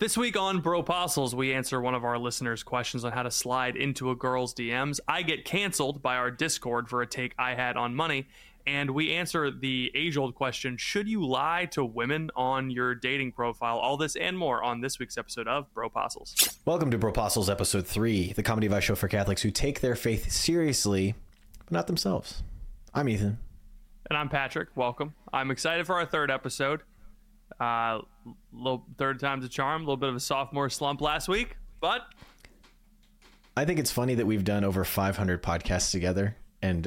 This week on Bro Apostles, we answer one of our listeners' questions on how to slide into a girl's DMs. I get canceled by our Discord for a take I had on money, and we answer the age-old question, should you lie to women on your dating profile? All this and more on this week's episode of Bro Apostles. Welcome to Bro Apostles episode 3, the comedy advice show for Catholics who take their faith seriously, but not themselves. I'm Ethan. And I'm Patrick. Welcome. I'm excited for our third episode. Little third time's a charm, a little bit of a sophomore slump last week, but I think it's funny that we've done over 500 podcasts together, and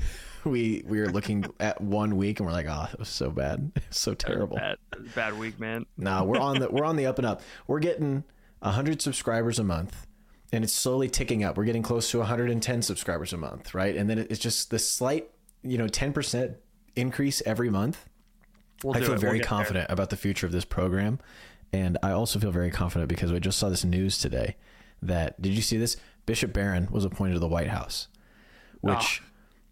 we were looking at 1 week and we're like, oh, it was so bad, so terrible. Bad week, man. No, we're on the up and up. We're getting 100 subscribers a month, and it's slowly ticking up. We're getting close to 110 subscribers a month, right? And then it's just this slight, 10% increase every month. I feel very confident about the future of this program. And I also feel very confident because we just saw this news today that, did you see this? Bishop Barron was appointed to the White House, which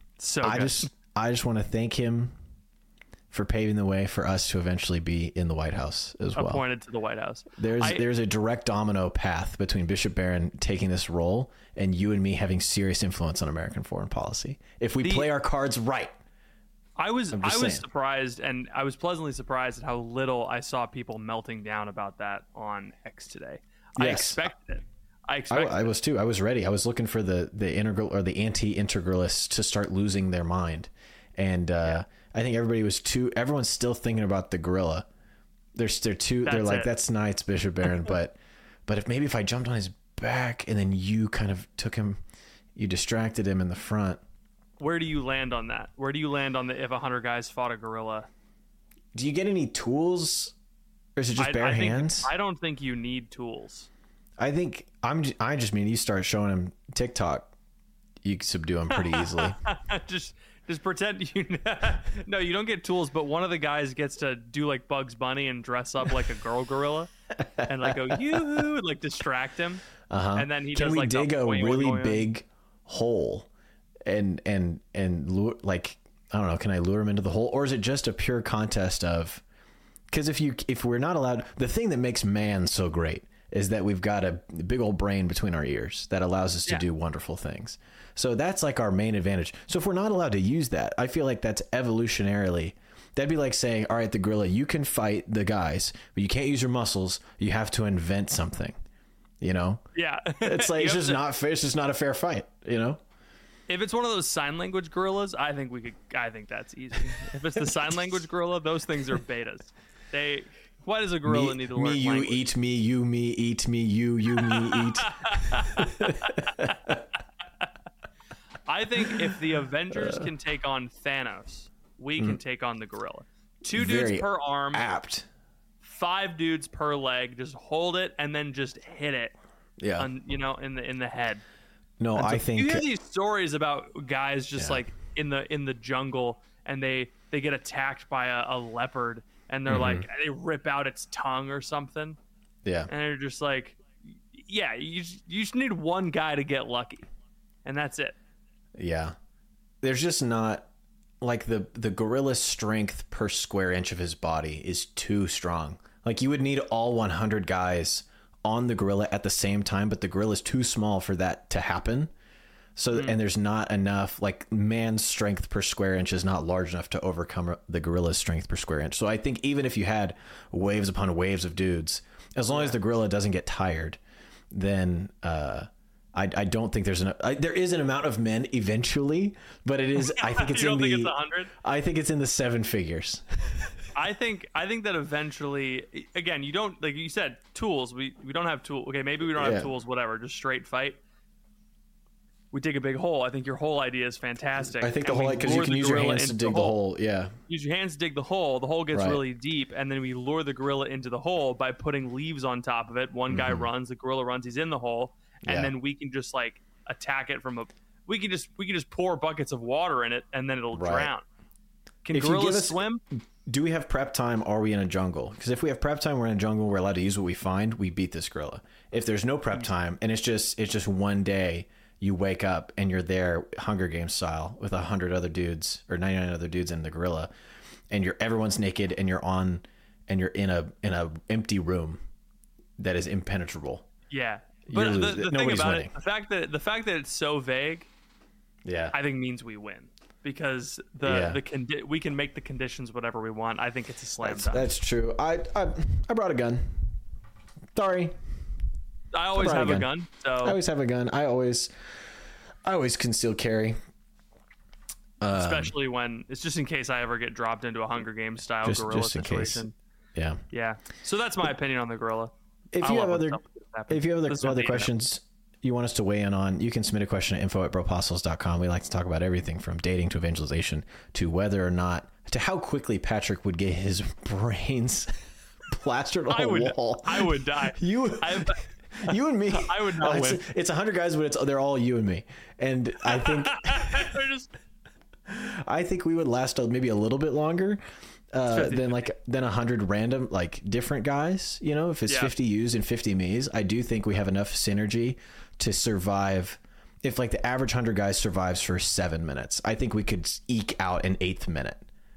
I just want to thank him for paving the way for us to eventually be in the White House as well. Appointed to the White House. There's a direct domino path between Bishop Barron taking this role and you and me having serious influence on American foreign policy. If we play our cards right. I was surprised, and I was pleasantly surprised at how little I saw people melting down about that on X today. Yes. I expected it. I was too. I was ready. I was looking for the integral or the anti-integralists to start losing their mind. And I think everyone's still thinking about the gorilla. They're like, that's nice, Bishop Barron, but if I jumped on his back and then you kind of took him, you distracted him in the front. Where do you land on that? Where do you land on if 100 guys fought a gorilla? Do you get any tools, or is it just bare hands? I don't think you need tools. I think I just mean you start showing him TikTok, you can subdue him pretty easily. just pretend you. No, you don't get tools, but one of the guys gets to do like Bugs Bunny and dress up like a girl gorilla, and like go yoo-hoo, and like distract him. And then he can does we like dig a really big hole? And lure, like, I don't know, can I lure him into the hole, or is it just a pure contest of, because if we're not allowed, the thing that makes man so great is that we've got a big old brain between our ears that allows us to do wonderful things. So that's like our main advantage. So if we're not allowed to use that, I feel like that's evolutionarily, that'd be like saying, all right, the gorilla, you can fight the guys, but you can't use your muscles. You have to invent something, Yeah. It's like, it's just not a fair fight, If it's one of those sign language gorillas, I think that's easy. If it's the sign language gorilla, those things are betas. Why does a gorilla need to learn language? Me, you eat me, you, me, eat me, you, me, eat. I think if the Avengers can take on Thanos, we can take on the gorilla. 2 dudes per arm. Apt. 5 dudes per leg. Just hold it and then just hit it. Yeah. In the head. No, I think you hear these stories about guys just like in the jungle, and they get attacked by a leopard, and they're like, they rip out its tongue or something. Yeah, and they're just like, you just need one guy to get lucky, and that's it. Yeah, there's just not like the gorilla's strength per square inch of his body is too strong. Like you would need all 100 guys on the gorilla at the same time, but the gorilla is too small for that to happen. So, and there's not enough, like man's strength per square inch is not large enough to overcome the gorilla's strength per square inch. So I think even if you had waves upon waves of dudes, as long as the gorilla doesn't get tired, then I don't think there is an amount of men eventually, but it is, I think it's you don't think it's 100? I think it's in the 7 figures. I think that eventually, again, you don't, like you said, tools. We don't have tools. Okay, maybe we don't have tools. Whatever, just straight fight. We dig a big hole. I think your whole idea is fantastic. I think the whole, because you can use your hands to dig the hole. Yeah, use your hands to dig the hole. The hole gets really deep, and then we lure the gorilla into the hole by putting leaves on top of it. One guy runs, the gorilla runs. He's in the hole, and then we can just like attack it from a. We can just pour buckets of water in it, and then it'll drown. Can gorillas swim? Do we have prep time? Or are we in a jungle? Because if we have prep time, we're in a jungle. We're allowed to use what we find. We beat this gorilla. If there's no prep time, and it's just one day, you wake up and you're there, Hunger Games style, with 100 other dudes or 99 other dudes and the gorilla, and everyone's naked, and you're in a empty room. that is impenetrable. Yeah, but the thing about winning. It, the fact that it's so vague, I think means we win, because we can make the conditions whatever we want. I think it's a slam dunk. That's true. I brought a gun. Sorry. I always have a gun. So I always have a gun. I always conceal carry. Especially when it's just in case I ever get dropped into a Hunger Games style guerrilla situation. Yeah. Yeah. So that's my opinion on the guerrilla. If you have other questions you want us to weigh in on, you can submit a question at info@broapostles.com. We like to talk about everything from dating to evangelization to whether or not, to how quickly Patrick would get his brains plastered on a wall. I would die. You and me. I would not win. It's 100 guys, but they're all you and me. And I think I think we would last maybe a little bit longer than 100 random, like, different guys. You know, if it's 50 yous and 50 me's, I do think we have enough synergy to survive. If, like, the average 100 guys survives for 7 minutes, I think we could eke out an 8th minute.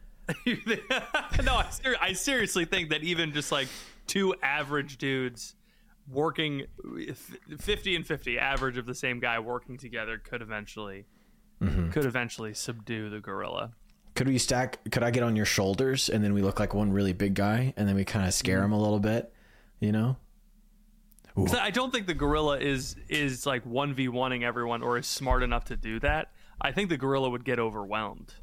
No, I seriously think that even just like two average dudes working 50 and 50 average of the same guy working together could eventually subdue the gorilla. Could I get on your shoulders and then we look like one really big guy and then we kind of scare him a little bit, you know? I don't think the gorilla is like 1v1ing everyone or is smart enough to do that. I think the gorilla would get overwhelmed.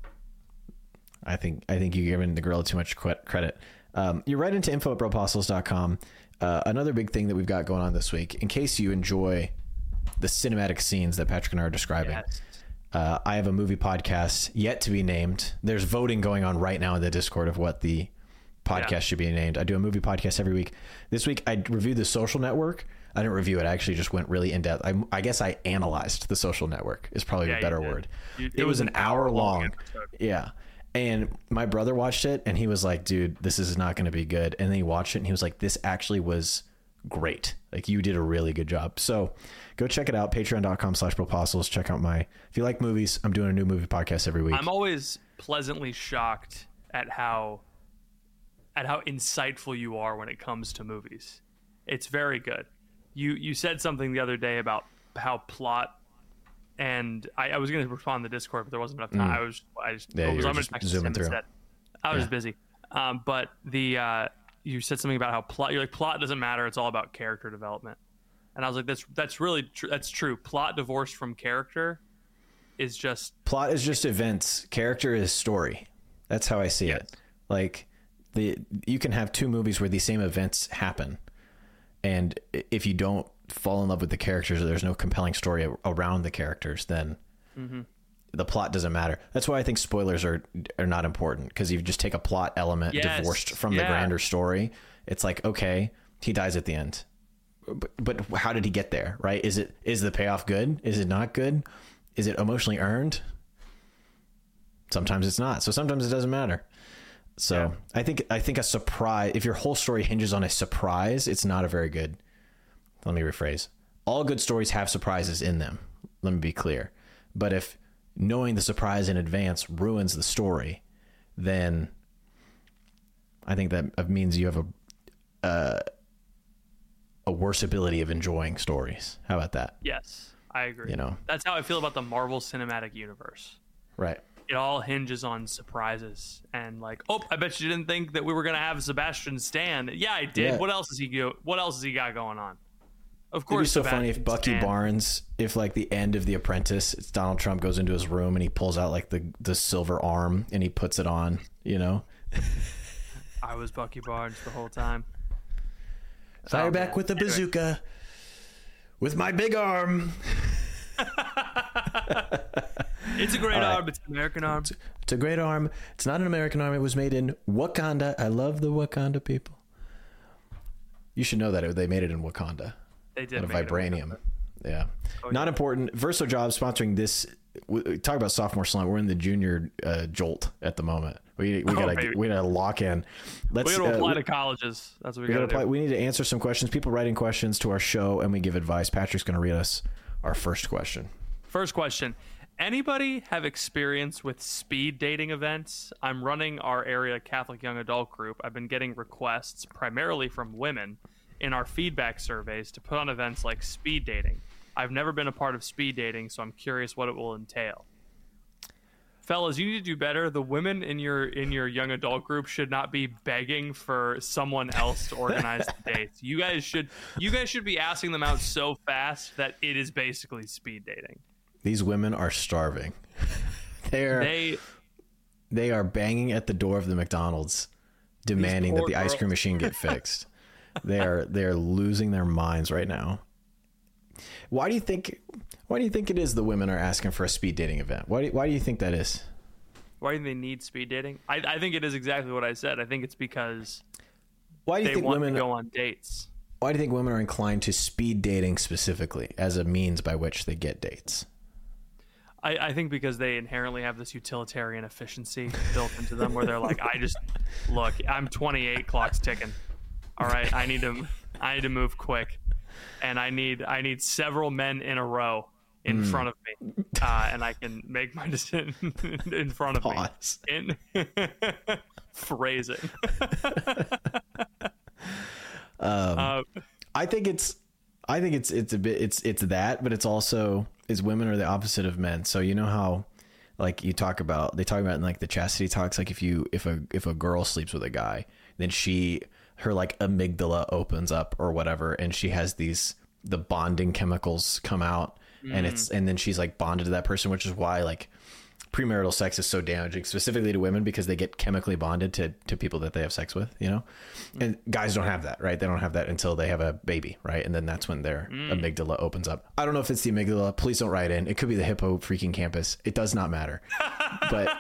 I think you're giving the gorilla too much credit. You're right into info@broapostles.com. Another big thing that we've got going on this week, in case you enjoy the cinematic scenes that Patrick and I are describing, I have a movie podcast yet to be named. There's voting going on right now in the Discord of what the podcast should be named. I do a movie podcast every week. This week I reviewed The Social Network. I didn't review it. I actually just went really in depth. I guess I analyzed The Social Network is probably a better word. It was an hour long. Yeah. And my brother watched it and he was like, dude, this is not going to be good. And then he watched it and he was like, this actually was great. Like, you did a really good job. So go check it out. Patreon.com/broapostles. Check out if you like movies, I'm doing a new movie podcast every week. I'm always pleasantly shocked at how insightful you are when it comes to movies. It's very good. You said something the other day about how plot, and I was going to respond to the Discord, but there wasn't enough time. I was zooming through. I was busy. But you said something about how plot. You're like, plot doesn't matter. It's all about character development. And I was like, that's really true. That's true. Plot divorced from character is just events. Character is story. That's how I see it. Like, you can have two movies where the same events happen, and if you don't fall in love with the characters, or there's no compelling story around the characters, then the plot doesn't matter. That's why I think spoilers are not important, because you just take a plot element divorced from the grander story. It's like, okay, he dies at the end, but how did he get there? Right? Is the payoff good? Is it not good? Is it emotionally earned? Sometimes it's not. So sometimes it doesn't matter. So I think a surprise, if your whole story hinges on a surprise, it's not a very good. Let me rephrase. All good stories have surprises in them. Let me be clear. But if knowing the surprise in advance ruins the story, then I think that means you have a worse ability of enjoying stories. How about that? Yes, I agree. You know, that's how I feel about the Marvel Cinematic Universe. Right. It all hinges on surprises and like, oh, I bet you didn't think that we were gonna have Sebastian Stan. Yeah, I did. Yeah. What else has he got going on? Of course. It'd be so funny if Bucky Barnes, if like the end of The Apprentice, it's Donald Trump goes into his room and he pulls out like the silver arm and he puts it on, you know? I was Bucky Barnes the whole time. Fire back with the bazooka with my big arm. It's a great arm. It's an American arm. It's a great arm. It's not an American arm. It was made in Wakanda. I love the Wakanda people. You should know that they made it in Wakanda. They did. Out of vibranium. Yeah. Not important. Verso Jobs sponsoring this. Talk about sophomore slump. We're in the junior jolt at the moment. We gotta lock in. We gotta apply to colleges. That's what we gotta do. We need to answer some questions. People writing questions to our show, and we give advice. Patrick's gonna read us our first question. First question. Anybody have experience with speed dating events? I'm running our area Catholic young adult group. I've been getting requests primarily from women. in our feedback surveys to put on events like speed dating. I've never been a part of speed dating, so I'm curious what it will entail. Fellas, you need to do better. The women in your young adult group should not be begging for someone else to organize the dates. You guys should be asking them out so fast that it is basically speed dating. These women are starving. They are banging at the door of the McDonald's, demanding that the ice cream machine get fixed. They're losing their minds right now. Why do you think it is the women are asking for a speed dating event? Why do you think that is? Why do they need speed dating? I think it is exactly what I said. I think it's because why do you think women go on dates? Why do you think women are inclined to speed dating specifically as a means by which they get dates? I think because they inherently have this utilitarian efficiency built into them where they're like, look, I'm 28, clock's ticking. All right, I need to move quick. And I need several men in a row in front of me, and I can make my decision in front of me. Phrasing. I think it's a bit it's that, but it's also is women are the opposite of men. So you know how like they talk about in like the chastity talks, like if a girl sleeps with a guy, then her like amygdala opens up or whatever, and she has the bonding chemicals come out, and then she's like bonded to that person, which is why like premarital sex is so damaging specifically to women, because they get chemically bonded to people that they have sex with, you know. And guys don't have that, right? They don't have that until they have a baby, right? And then that's when their amygdala opens up. I don't know if it's the amygdala. Please don't write in. It could be the hippo freaking campus. It does not matter. But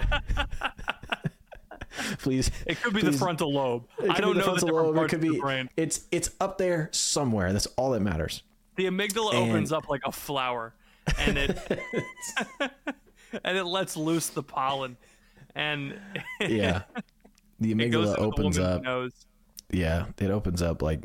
please, it could be the frontal lobe. I don't know the different parts of the brain. It's up there somewhere. That's all that matters. The amygdala opens up like a flower, and it and it lets loose the pollen, and yeah, the amygdala opens up. Nose. Yeah, it opens up like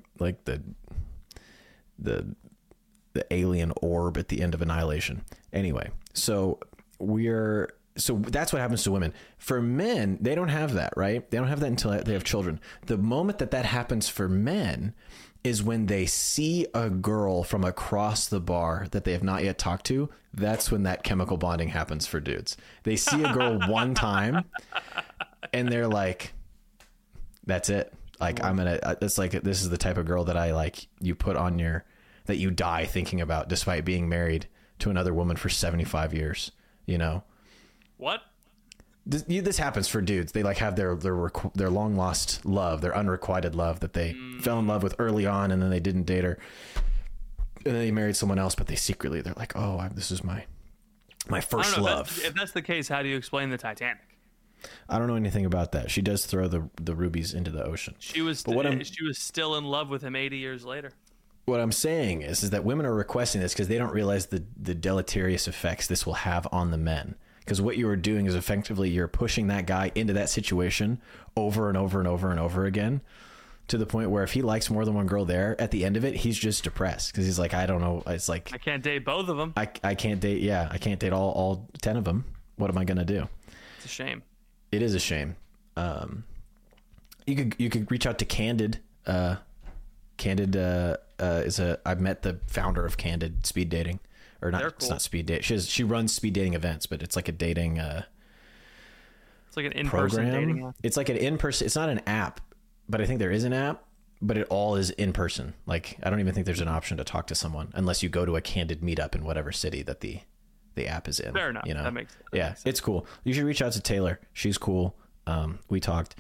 the alien orb at the end of Annihilation. Anyway, so that's what happens to women. For men, they don't have that, right? They don't have that until they have children. The moment that happens for men is when they see a girl from across the bar that they have not yet talked to. That's when that chemical bonding happens for dudes. They see a girl one time and they're like, that's it. Like, it's like, this is the type of girl that I like, you put on that you die thinking about, despite being married to another woman for 75 years, you know? What? This happens for dudes. They like have their long lost love, their unrequited love that they fell in love with early on, and then they didn't date her, and then they married someone else, but they're like, oh, this is my first love. If that's the case, how do you explain the Titanic? I don't know anything about that. She does throw the rubies into the ocean. She was still in love with him 80 years later. What I'm saying is that women are requesting this because they don't realize the deleterious effects this will have on the men. Because what you are doing is effectively you're pushing that guy into that situation over and over and over and over again, to the point where if he likes more than one girl there, at the end of it, he's just depressed because he's like, I don't know. It's like, I can't date both of them. I can't date. Yeah, I can't date all 10 of them. What am I going to do? It's a shame. It is a shame. You could reach out to Candid. Candid I've met the founder of Candid Speed Dating. Or not, cool. It's not speed date. She runs speed dating events, but it's like a dating it's like an in-person dating app. It's like an in-person, it's not an app, but I think there is an app, but it all is in person. Like, I don't even think there's an option to talk to someone unless you go to a Candid meetup in whatever city that the app is in. Fair enough. You know? That makes sense. It's cool. You should reach out to Taylor. She's cool. We talked.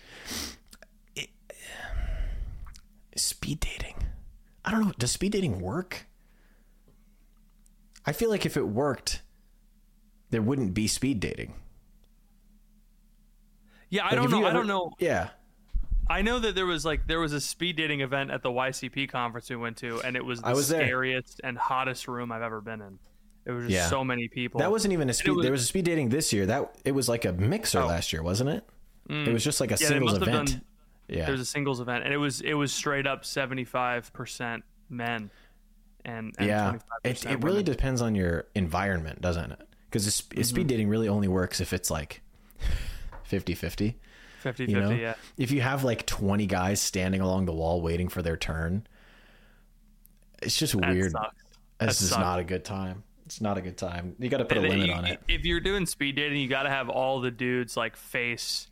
Speed dating. I don't know. Does speed dating work? I feel like if it worked, there wouldn't be speed dating. Yeah, I don't know. Yeah. I know that there was a speed dating event at the YCP conference we went to, and it was the scariest and hottest room I've ever been in. It was just so many people. That wasn't even a speed. There was a speed dating this year. It was like a mixer last year, wasn't it? It was just like a singles event. There was a singles event, and it was straight up 75% men. And yeah, it really depends on your environment, doesn't it? Because speed dating really only works if it's like 50-50. 50-50, yeah. If you have like 20 guys standing along the wall waiting for their turn, It's just weird. This is not a good time. It's not a good time. You got to put a limit on it. If you're doing speed dating, you got to have all the dudes like face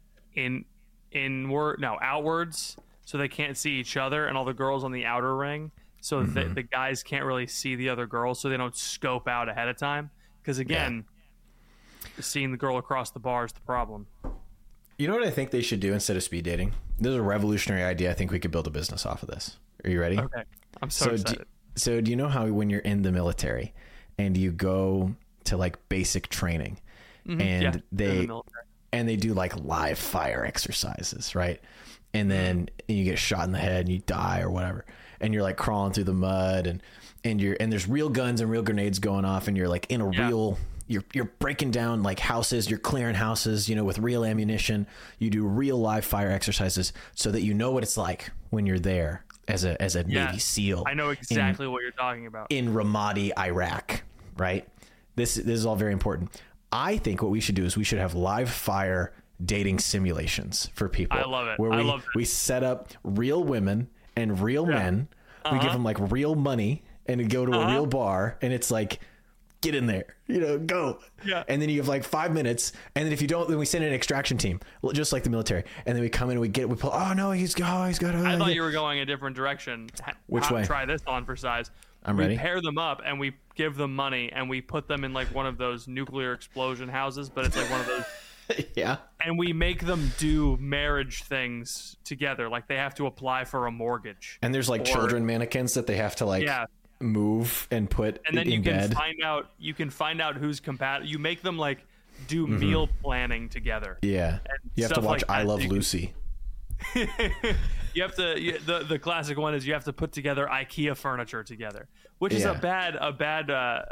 outwards, so they can't see each other, and all the girls on the outer ring, so the guys can't really see the other girls, so they don't scope out ahead of time. Because again, seeing the girl across the bar is the problem. You know what I think they should do instead of speed dating? This is a revolutionary idea. I think we could build a business off of this. Are you ready? Okay. I'm so excited. So do you know how when you're in the military and you go to like basic training and they do like live fire exercises, right? And then you get shot in the head and you die or whatever. And you're like crawling through the mud and there's real guns and real grenades going off and you're like in a real, you're breaking down like houses, you're clearing houses, with real ammunition. You do real live fire exercises so that you know what it's like when you're there as a Navy SEAL. I know exactly what you're talking about. In Ramadi, Iraq, right? This is all very important. I think what we should do is we should have live fire dating simulations for people. I love it. Where we set up real women and real men. We give them like real money and go to a real bar and it's like, get in there, go. Yeah. And then you have like 5 minutes. And then if you don't, then we send an extraction team, just like the military. And then we come in and we pull, oh no, he's got. I thought you were going a different direction. Which way? Try this on for size. I'm ready. We pair them up and we give them money and we put them in like one of those nuclear explosion houses, but it's like one of those. Yeah. And we make them do marriage things together. Like they have to apply for a mortgage. And there's like children mannequins that they have to like move and put in bed. And then you can find out who's compatible. You make them like do meal planning together. Yeah. You have to watch I Love Lucy. You have to the classic one is you have to put together IKEA furniture together, which is a bad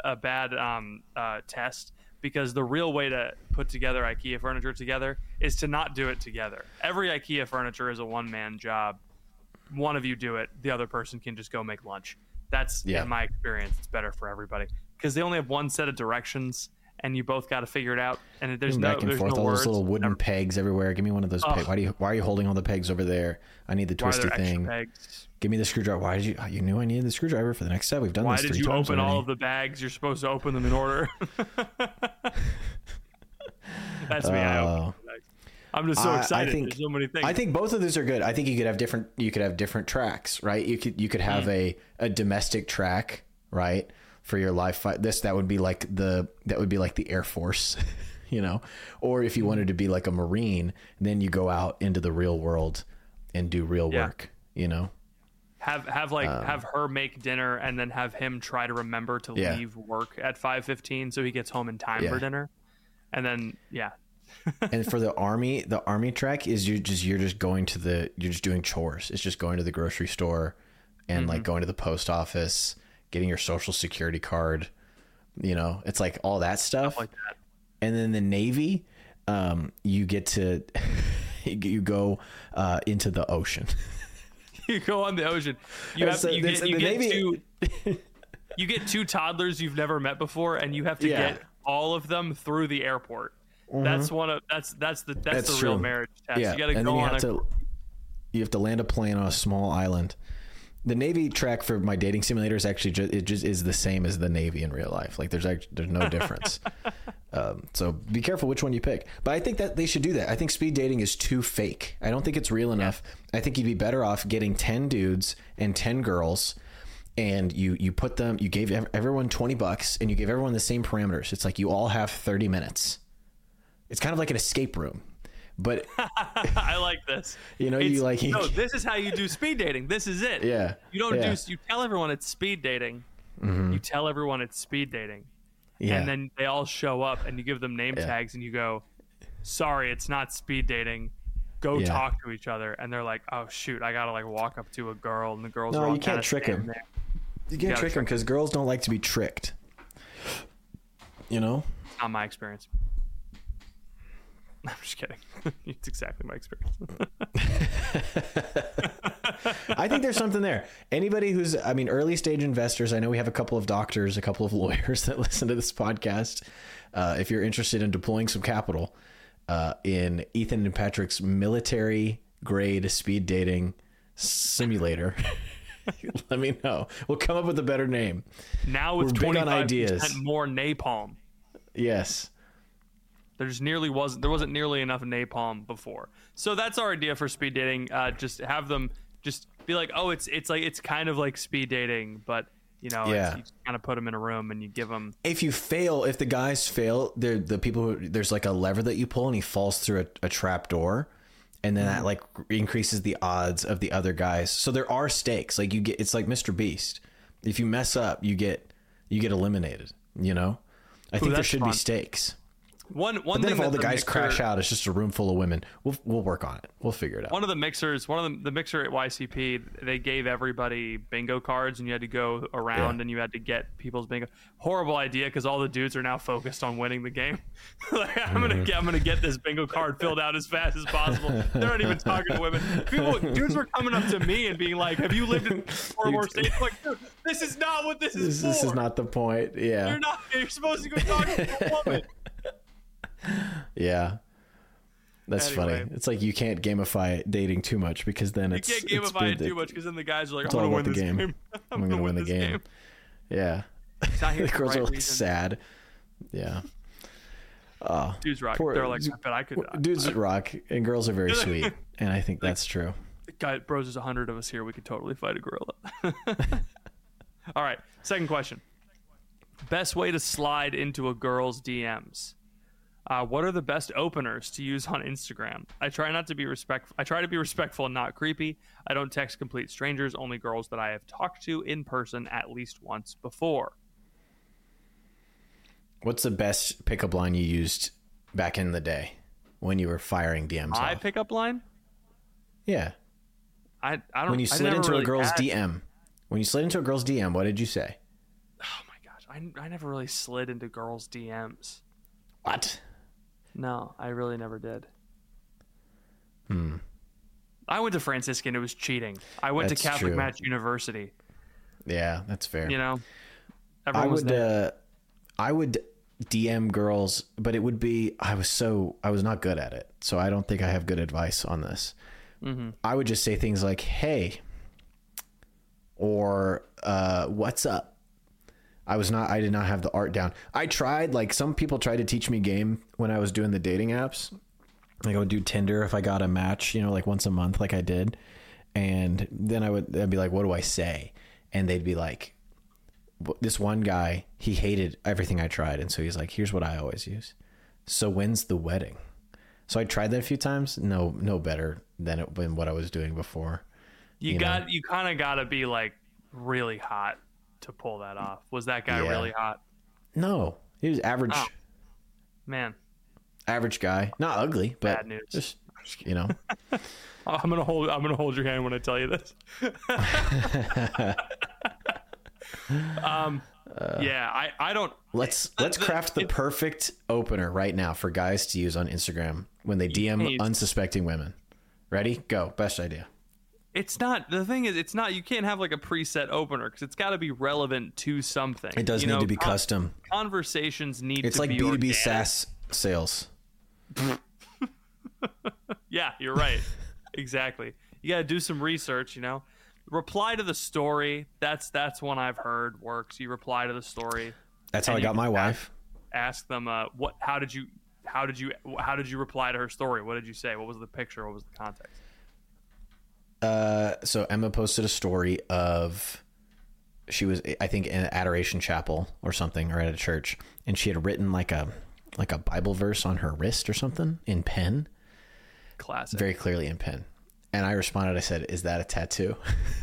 test, because the real way to put together IKEA furniture together is to not do it together. Every IKEA furniture is a one-man job. One of you do it, the other person can just go make lunch. That's in my experience, it's better for everybody because they only have one set of directions and you both got to figure it out. And there's back and forth, no all those little wooden pegs everywhere. Give me one of those pegs. Why are you holding all the pegs over there? I need the twisty thing. Give me the screwdriver. Why did you knew I needed the screwdriver for the next step? We've done this 3 times. Why did you open already. all of the bags? You're supposed to open them in order. That's me. I'm just so excited. There's so many things. I think both of those are good. I think you could have different tracks, right? You could have a domestic track, right, for your live fight. That would be like the Air Force, or if you wanted to be like a Marine, then you go out into the real world and do real work, Have her make dinner and then have him try to remember to leave work at 5:15 so he gets home in time for dinner, and then And for the army track is you're just doing chores. It's just going to the grocery store and like going to the post office, getting your social security card. It's like all that stuff. Like that. And then the Navy, you get to you go into the ocean. You go on the ocean. You get 2 toddlers you've never met before, and you have to get all of them through the airport. That's the real marriage test. Yeah. You got to go on. You have to land a plane on a small island. The Navy track for my dating simulator is actually just is the same as the Navy in real life. Like there's no difference. So be careful which one you pick. But I think that they should do that. I think speed dating is too fake. I don't think it's real enough. I think you'd be better off getting 10 dudes and 10 girls, and you gave everyone $20 and you gave everyone the same parameters. It's like you all have 30 minutes. It's kind of like an escape room. But I like this. This is how you do speed dating. This is it. Yeah. You tell everyone it's speed dating. You tell everyone it's speed dating. Yeah. And then they all show up and you give them name tags and you go, sorry, it's not speed dating. Go talk to each other. And they're like, oh shoot, I gotta like walk up to a girl and the girls are all you can't trick them. You can't trick them because girls don't like to be tricked. Not my experience. I'm just kidding. It's exactly my experience. I think there's something there. Anybody who's, early stage investors, I know we have a couple of doctors, a couple of lawyers that listen to this podcast. If you're interested in deploying some capital in Ethan and Patrick's military grade speed dating simulator, Let me know. We'll come up with a better name. Now with 25% more napalm. Yes. There wasn't nearly enough napalm before. So that's our idea for speed dating. Just have them just be like, oh, it's kind of like speed dating, but you just kind of put them in a room and you give them. If the guys fail, the people there's like a lever that you pull and he falls through a trap door, and then that like increases the odds of the other guys. So there are stakes. Like it's like Mr. Beast. If you mess up, you get eliminated. I think there should be stakes. One but then if all the guys crash out, it's just a room full of women. We'll work on it. We'll figure it out. One of the mixer at YCP, they gave everybody bingo cards, and you had to go around and you had to get people's bingo. Horrible idea, because all the dudes are now focused on winning the game. Like, I'm gonna get this bingo card filled out as fast as possible. They're not even talking to women. Dudes were coming up to me and being like, "Have you lived in 4 more states?" I'm like, dude, this is not what this is for. This is not the point. Yeah, you're supposed to go talk to a woman. Yeah, that's funny. It's like you can't gamify dating too much, because then you can't gamify it too much, because then the guys are like, I'm gonna win this game. I'm gonna win the game. Yeah. The girls are like sad. Yeah. Dudes rock. They're like, I bet I could. Dudes rock, and girls are very sweet, and I think that's true. Bros, there's 100 of us here. We could totally fight a gorilla. All right. Second question. Best way to slide into a girl's DMs. What are the best openers to use on Instagram? I try to be respectful and not creepy. I don't text complete strangers, only girls that I have talked to in person at least once before. What's the best pickup line you used back in the day when you were firing DMs? My pickup line? Yeah. I don't. When you slid into a girl's DM. When you slid into a girl's DM, what did you say? Oh my gosh, I never really slid into girls' DMs. What? No, I really never did. I went to Franciscan. It was cheating. I went to Catholic Match University. Yeah, that's fair. Everyone was there. I would DM girls, but it would be, I was not good at it. So I don't think I have good advice on this. Mm-hmm. I would just say things like, hey, or what's up? I did not have the art down. I tried, like some people tried to teach me game when I was doing the dating apps. Like I would do Tinder if I got a match, like once a month, like I did. And then I'd be like, what do I say? And they'd be like, this one guy, he hated everything I tried. And so he's like, here's what I always use. So when's the wedding? So I tried that a few times. No better than what I was doing before. You kind of got to be like really hot to pull that off. Was that guy really hot? No, he was average. Oh, man, average guy, not ugly, but bad news. Just I'm gonna hold your hand when I tell you this. I don't. Let's craft the perfect opener right now for guys to use on Instagram when they DM unsuspecting women. Ready? Go. Best idea. It's not, the thing is, it's not, you can't have like a preset opener, because it's got to be relevant to something. It does need to be custom. Conversations need to be It's like B2B organic. SaaS sales. Yeah, you're right. Exactly. You got to do some research, Reply to the story. That's one I've heard works. You reply to the story. That's how I got my wife. Ask them, how did you reply to her story? What did you say? What was the picture? What was the context? So Emma posted a story of, she was, I think, in an adoration chapel or something, or at a church, and she had written like a Bible verse on her wrist or something in pen. Classic. Very clearly in pen. And I responded, I said, is that a tattoo?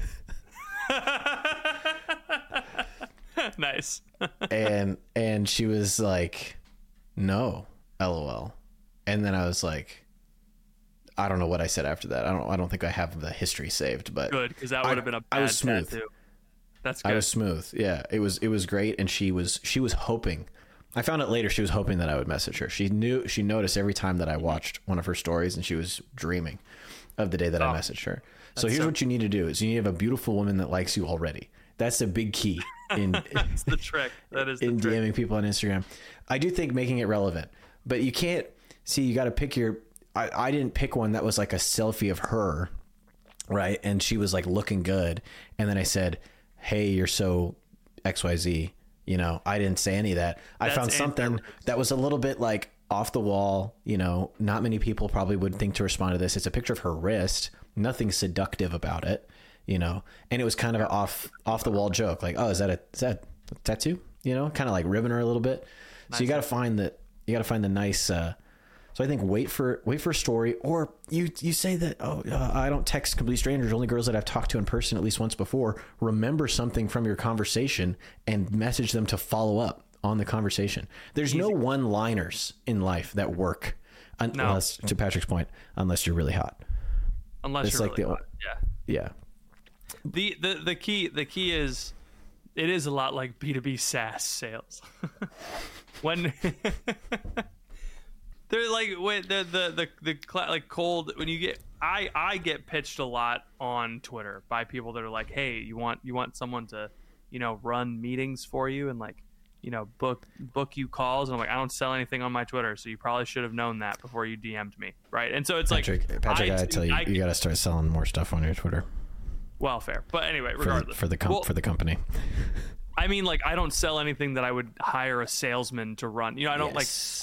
Nice. and she was like, no, LOL. And then I was like, I don't know what I said after that. I don't think I have the history saved, but good, because that would have been a bad I was smooth. Tattoo. That's good. I was smooth. Yeah, it was great, and she was hoping. I found out later she was hoping that I would message her. She noticed every time that I watched one of her stories, and she was dreaming of the day that I messaged her. So here's what you need to do: is you need to have a beautiful woman that likes you already. That's a big key in that's the trick. That is in DMing people on Instagram. I do think making it relevant, but you can't see. You got to pick your. I didn't pick one that was like a selfie of her Right. And she was like looking good. And then I said, hey, you're so XYZ. You know, I didn't say any of that. I found something that was a little bit like off the wall. You know, not many people probably would think to respond to this. It's a picture of her wrist, nothing seductive about it, you know, and it was kind of an off the wall joke. Like, oh, is that a tattoo? You know, kind of like ribbing her a little bit. Nice. So you got to find the nice, so I think wait for a story, or you say that, I don't text complete strangers, only girls that I've talked to in person at least once before. Remember something from your conversation and message them to follow up on the conversation. There's no one-liners in life that work, unless, to Patrick's point, unless you're really hot. Unless it's you're like really hot. Yeah. The key is, it is a lot like B2B SaaS sales. When they're like like cold, when you get, I get pitched a lot on Twitter by people that are like, hey, you want someone to, you know, run meetings for you and like, you know, book you calls. And I'm like, I don't sell anything on my Twitter, so you probably should have known that before you DM'd me, right? And so it's Patrick, I gotta tell you, you gotta start selling more stuff on your Twitter. Well, fair, but anyway, regardless, for the company. I mean, like, I don't sell anything that I would hire a salesman to run. You know, I don't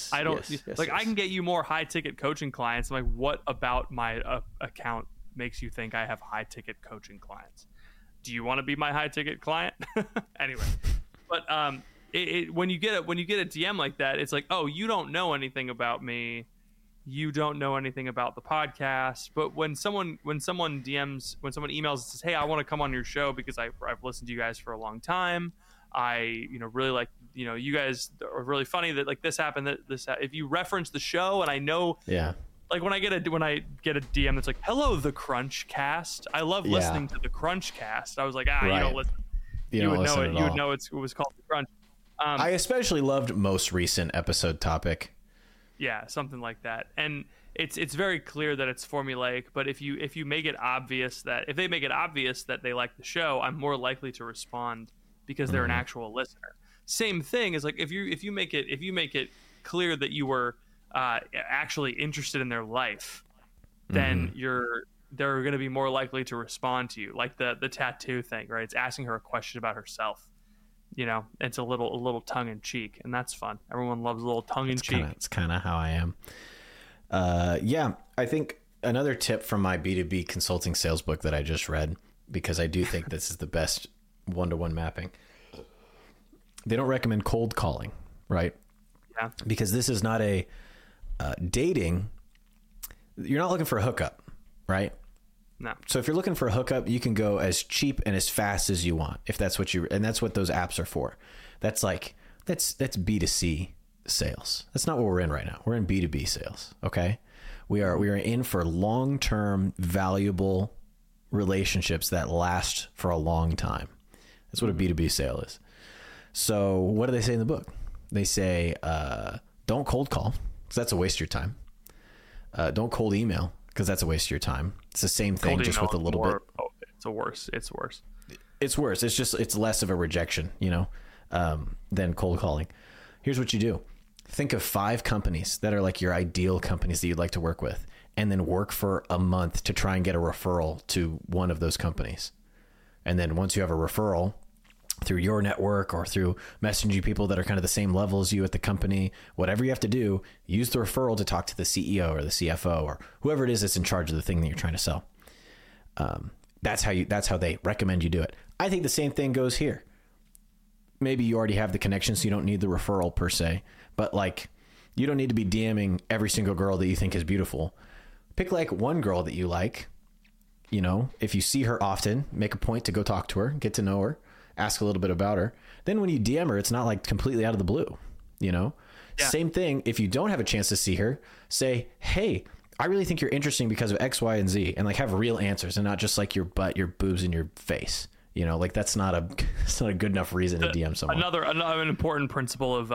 I can get you more high ticket coaching clients. I'm like, what about my account makes you think I have high ticket coaching clients? Do you want to be my high ticket client? Anyway, but when you get a DM like that, it's like, oh, you don't know anything about me. You don't know anything about the podcast. But when someone emails and says, hey, I want to come on your show because I've listened to you guys for a long time. I, you know, really like, you know, you guys are really funny that like this happened, if you reference the show, and I know, like when I get a DM that's like, hello, the Crunch Cast. I love listening to the Crunch Cast. I was like, right. You don't listen. You would know it. You would know it was called the Crunch. I especially loved most recent episode topic. Yeah, something like that. And it's very clear that it's formulaic, but if you make it obvious that, if they make it obvious that they like the show, I'm more likely to respond because they're an actual listener. Same thing is like if you make it clear that you were actually interested in their life, then they're going to be more likely to respond to you. Like the tattoo thing, right? It's asking her a question about herself. You know, it's a little tongue in cheek, and that's fun. Everyone loves a little tongue in cheek. It's kind of how I am. Yeah, I think another tip from my B2B consulting sales book that I just read, because I do think this is the best one-to-one mapping. They don't recommend cold calling, right? Yeah. Because this is not a dating. You're not looking for a hookup, right? No. So if you're looking for a hookup, you can go as cheap and as fast as you want. If that's what and that's what those apps are for. That's B2C sales. That's not what we're in right now. We're in B2B sales. Okay. We are in for long-term valuable relationships that last for a long time. That's what a B2B sale is. So what do they say in the book? They say, don't cold call, because that's a waste of your time. Don't cold email, because that's a waste of your time. It's the same thing, cold just with a little bit. Oh, it's worse. It's worse. It's less of a rejection, you know, than cold calling. Here's what you do. Think of 5 companies that are like your ideal companies that you'd like to work with, and then work for a month to try and get a referral to one of those companies. And then once you have a referral through your network or through messaging people that are kind of the same level as you at the company, whatever you have to do, use the referral to talk to the CEO or the CFO or whoever it is that's in charge of the thing that you're trying to sell. That's how they recommend you do it. I think the same thing goes here. Maybe you already have the connection, so you don't need the referral per se, but like you don't need to be DMing every single girl that you think is beautiful. Pick like one girl that you like, you know, if you see her often, make a point to go talk to her, get to know her, ask a little bit about her. Then when you DM her, it's not like completely out of the blue, you know? Yeah. Same thing. If you don't have a chance to see her, say, hey, I really think you're interesting because of X, Y, and Z, and like have real answers and not just like your butt, your boobs, and your face. You know, like that's not a good enough reason to DM someone. Another important principle of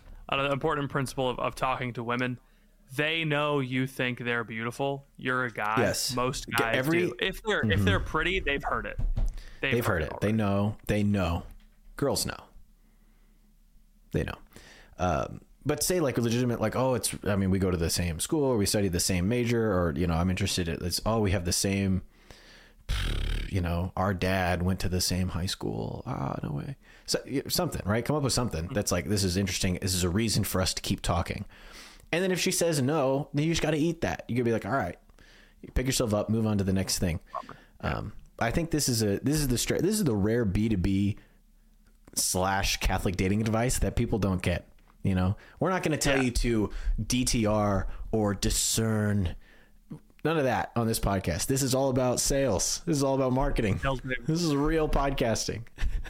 talking to women. They know you think they're beautiful. You're a guy. Yes. Most guys do. If they're pretty, they've heard it. They've heard it. They know. Girls know. They know. But say like a legitimate, like, oh, we go to the same school or we study the same major, or, you know, I'm interested in this. Oh, we have the same our dad went to the same high school. No way. So something, right? Come up with something that's like, this is interesting. This is a reason for us to keep talking. And then if she says no, then you just got to eat that. You could be like, all right, you pick yourself up, move on to the next thing. I think this is the rare B2B / Catholic dating advice that people don't get. We're not going to tell you to DTR or discern. None of that on this podcast. This is all about sales. This is all about marketing. This is real podcasting.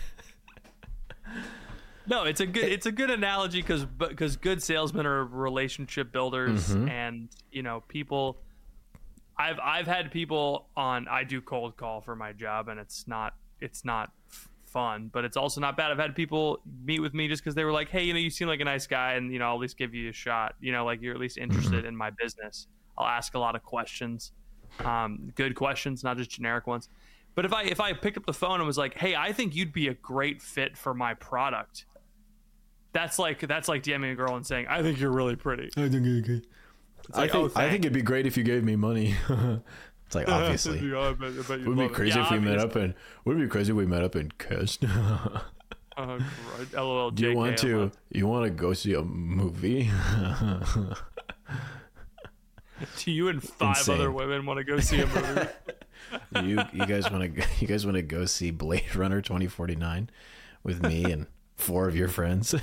No, it's a good analogy because good salesmen are relationship builders, and people. I've had people on. I do cold call for my job, and it's not fun, but it's also not bad. I've had people meet with me just because they were like, "Hey, you seem like a nice guy, and I'll at least give you a shot. Like you're at least interested in my business." I'll ask a lot of questions, good questions, not just generic ones. But if I picked up the phone and was like, "Hey, I think you'd be a great fit for my product," that's like DMing a girl and saying, "I think you're really pretty." I think you're good. I think it'd be great if you gave me money. It's like, obviously, would be crazy if we met up in. Would be crazy if we met up in Kest. LOL. Do you want to go see a movie? Do you and 5 other women want to go see a movie? you guys want to go see Blade Runner 2049 with me and 4 of your friends?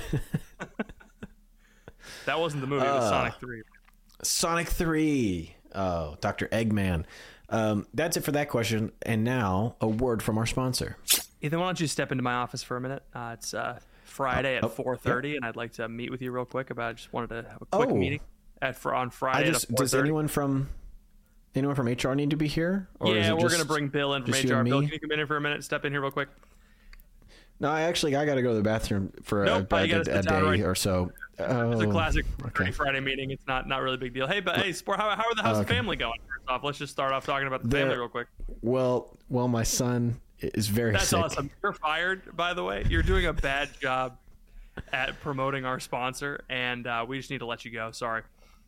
That wasn't the movie. It was Sonic 3. Sonic 3. Oh, Dr. Eggman. That's it for that question. And now a word from our sponsor. Ethan, why don't you step into my office for a minute? It's Friday at 4:30, and I'd like to meet with you real quick. I just wanted to have a quick meeting on Friday at 4:30. Does anyone from HR need to be here? Or we're going to bring Bill in from HR. Bill, can you come in here for a minute? Step in here real quick. No, I got to go to the bathroom for a day or so. It's a classic Friday meeting. It's not really a big deal. Hey, Sport, how's the family going? First off, let's just start off talking about the family real quick. Well, my son is very sick. That's awesome. You're fired, by the way. You're doing a bad job at promoting our sponsor, and we just need to let you go. Sorry.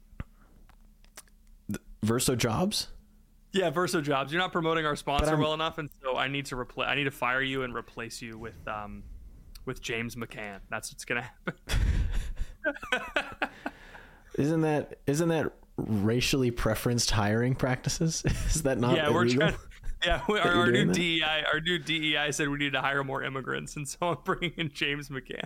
Verso Jobs? Yeah, Verso Jobs. You're not promoting our sponsor well enough, and so I need to fire you and replace you with James McCann. That's what's gonna happen. Isn't that racially preferenced hiring practices? Is that not illegal? Our new DEI said we need to hire more immigrants, and so I'm bringing in James McCann.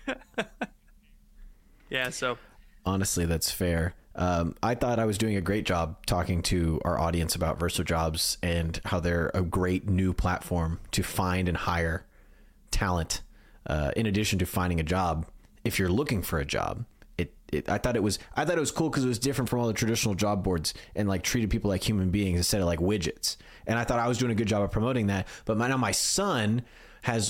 Yeah, so honestly, that's fair. I thought I was doing a great job talking to our audience about Verso Jobs and how they're a great new platform to find and hire talent. In addition to finding a job, if you're looking for a job, I thought it was cool because it was different from all the traditional job boards and like treated people like human beings instead of like widgets. And I thought I was doing a good job of promoting that. But now my son has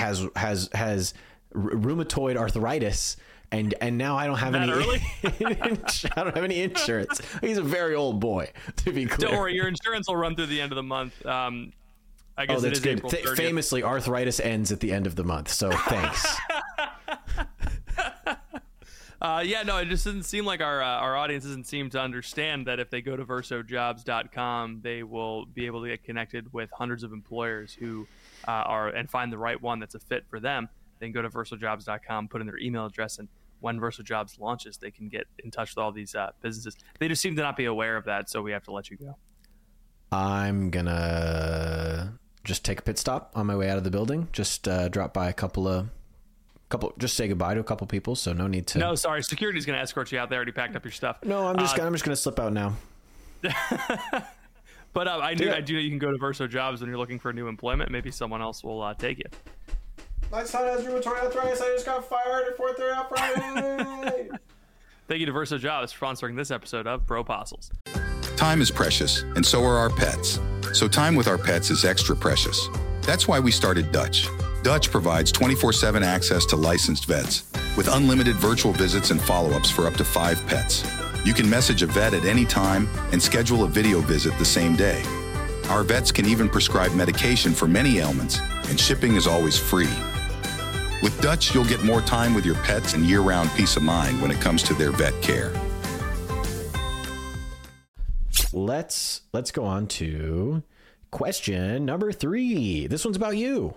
rheumatoid arthritis. And now I don't have I don't have any insurance. He's a very old boy, to be clear. Don't worry, your insurance will run through the end of the month. I guess that's good. Famously, arthritis ends at the end of the month, so thanks. It just doesn't seem like our audience doesn't seem to understand that if they go to versojobs.com, they will be able to get connected with hundreds of employers who and find the right one that's a fit for them. Then go to versojobs.com, put in their email address, and when Verso Jobs launches, they can get in touch with all these businesses. They just seem to not be aware of that, so we have to let you go. I'm gonna just take a pit stop on my way out of the building. Just drop by just say goodbye to a couple people. So no need to. No, sorry, security's gonna escort you out. They already packed up your stuff. No, I'm just gonna slip out now. But I do know you can go to Verso Jobs when you're looking for new employment. Maybe someone else will take you. My son has rheumatoid arthritis. I just got fired at 4:30 on Friday. Thank you to Verso Jobs for sponsoring this episode of Bro Apostles. Time is precious, and so are our pets. So time with our pets is extra precious. That's why we started Dutch. Dutch provides 24/7 access to licensed vets with unlimited virtual visits and follow-ups for up to 5 pets. You can message a vet at any time and schedule a video visit the same day. Our vets can even prescribe medication for many ailments, and shipping is always free. With Dutch, you'll get more time with your pets and year-round peace of mind when it comes to their vet care. Let's go on to Question number 3. This one's about you.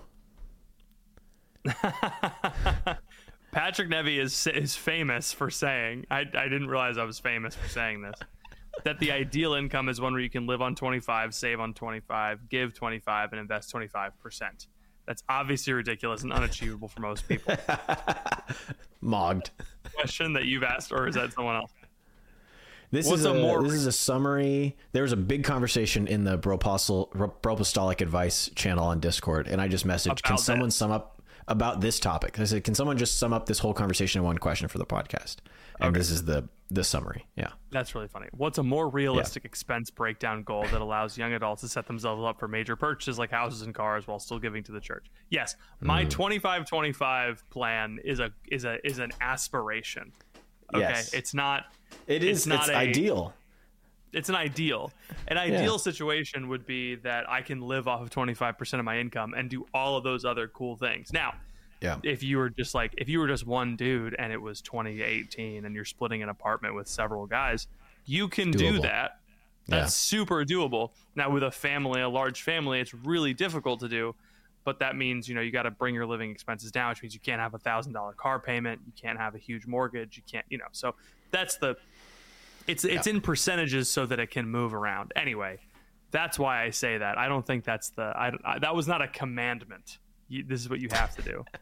Patrick Nevy is famous for saying, I didn't realize I was famous for saying this, that the ideal income is one where you can live on 25, save on 25, give 25, and invest 25%. That's obviously ridiculous and unachievable for most people. Mogged. Question that you've asked, or is that someone else? This is a summary. There was a big conversation in the Bropostolic Advice channel on Discord, and I just messaged, can someone sum up about this topic? I said, can someone just sum up this whole conversation in one question for the podcast? And this is the summary. Yeah. That's really funny. What's a more realistic expense breakdown goal that allows young adults to set themselves up for major purchases like houses and cars while still giving to the church? Yes. My 25-25 plan is an aspiration. Okay. Yes. It's ideal. It's an ideal. An ideal situation would be that I can live off of 25% of my income and do all of those other cool things. Now, if you were just one dude and it was 2018 and you're splitting an apartment with several guys, you can do that. That's super doable. Now with a large family, it's really difficult to do, but that means, you got to bring your living expenses down, which means you can't have $1,000 car payment. You can't have a huge mortgage. You can't, so that's it's in percentages so that it can move around. Anyway, that's why I say that. I don't think that's that was not a commandment. This is what you have to do.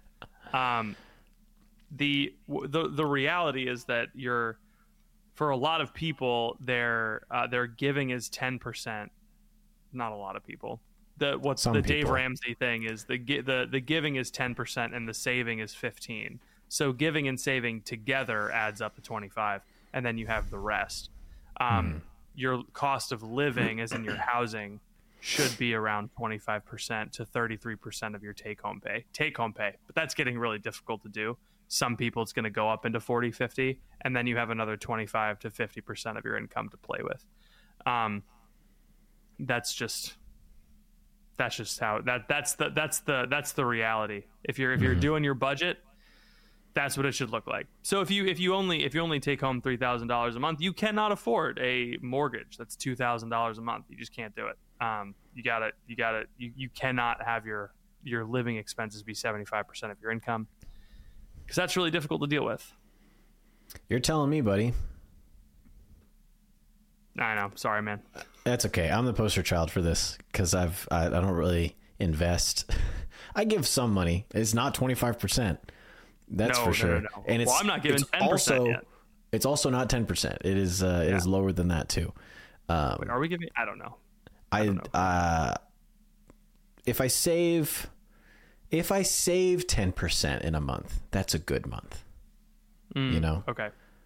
The reality is that for a lot of people, their giving is 10%. Not a lot of people. Dave Ramsey thing is the giving is 10% and the saving is 15%. So giving and saving together adds up to 25%, and then you have the rest. Your cost of living, as in your housing, should be around 25% to 33% of your take-home pay. But that's getting really difficult to do. Some people, it's going to go up into 40, 50, and then you have another 25 to 50% of your income to play with. That's the reality. If you're doing your budget, that's what it should look like. So if you only take home $3,000 a month, you cannot afford a mortgage that's $2,000 a month. You just can't do it. You cannot have your living expenses be 75% of your income, because that's really difficult to deal with. You're telling me, buddy. I know. Sorry, man. That's okay. I'm the poster child for this because I don't really invest. I give some money. It's not 25%. That's for sure. No. And I'm not giving 10% yet. It's also not 10%. It is it is lower than that too. Wait, are we giving? I don't know. If I save 10% in a month, that's a good month. Okay.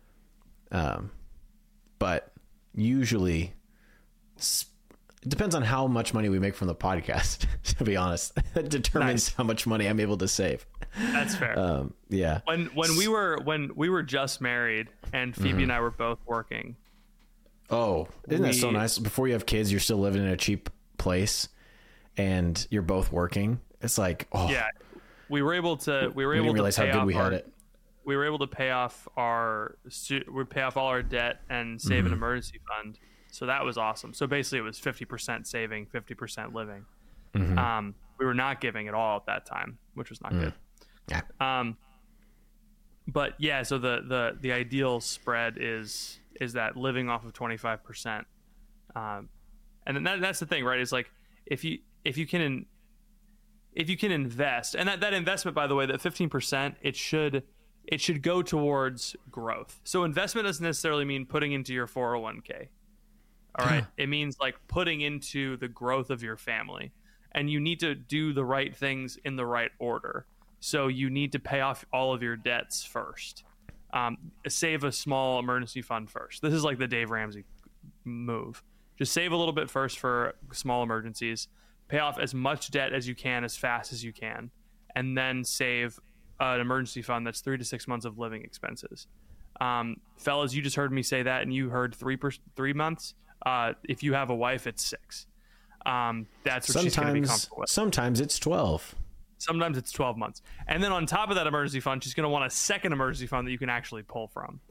But usually it depends on how much money we make from the podcast, to be honest. That determines how much money I'm able to save. That's fair. Yeah. When we were just married and Phoebe and I were both working. Oh, isn't that so nice? Before you have kids, you're still living in a cheap place and you're both working. It's like, yeah, we were able to realize how good we had it. We were able to pay off all our debt and save an emergency fund. So that was awesome. So basically it was 50% saving, 50% living. We were not giving at all at that time, which was not good. Yeah. But yeah, so the ideal spread is that living off of 25%. And then that's the thing, right? Is like, if you can invest, and that investment, by the way, that 15%, it should go towards growth. So investment doesn't necessarily mean putting into your 401k. All right. It means like putting into the growth of your family, and you need to do the right things in the right order. So you need to pay off all of your debts first. Save a small emergency fund first. This is like the Dave Ramsey move. Just save a little bit first for small emergencies. Pay off as much debt as you can as fast as you can, and then save an emergency fund that's 3 to 6 months of living expenses. Fellas, you just heard me say that, and you heard 3 months. If you have a wife, it's 6. That's what she's going to be comfortable with. Sometimes it's 12. Sometimes it's 12 months. And then on top of that emergency fund, she's going to want a second emergency fund that you can actually pull from.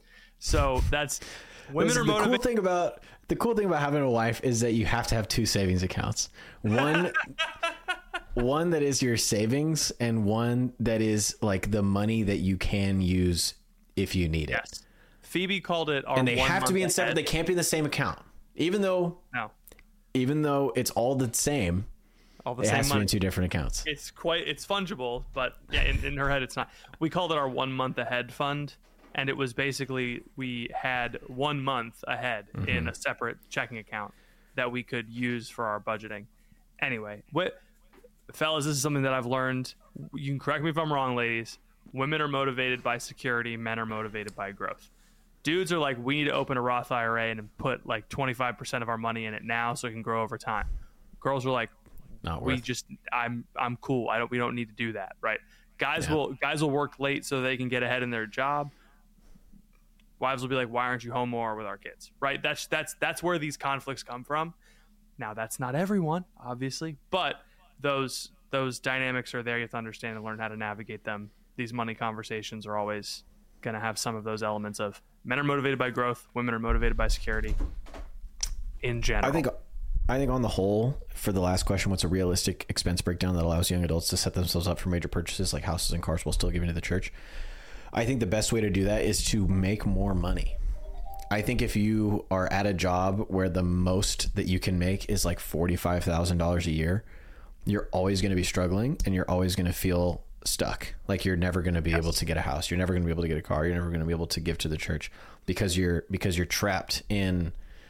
So that's women are motivated. The cool thing about having a wife is that you have to have two savings accounts. One that is your savings and one that is like the money that you can use if you need it. Phoebe called it our, and they have to be in separate. They can't be in the same account, even though it's all the same. All the same has to be in two different accounts. It's fungible, but yeah, in her head it's not. We called it our 1 month ahead fund, and it was basically we had 1 month ahead in a separate checking account that we could use for our budgeting. Anyway, fellas, this is something that I've learned. You can correct me if I'm wrong, ladies. Women are motivated by security. Men are motivated by growth. Dudes are like, we need to open a Roth IRA and put like 25% of our money in it now so it can grow over time. Girls are like, I'm cool. We don't need to do that, right? Guys will work late so they can get ahead in their job. Wives will be like, why aren't you home more with our kids, right? That's where these conflicts come from. Now, that's not everyone, obviously, but those dynamics are there. You have to understand and learn how to navigate them. These money conversations are always going to have some of those elements of men are motivated by growth, women are motivated by security in general. I think on the whole, for the last question, what's a realistic expense breakdown that allows young adults to set themselves up for major purchases like houses and cars while still giving to the church? I think the best way to do that is to make more money. I think if you are at a job where the most that you can make is like $45,000 a year, you're always going to be struggling and you're always going to feel stuck. Like you're never going to be able to get a house. You're never going to be able to get a car. You're never going to be able to give to the church because you're trapped in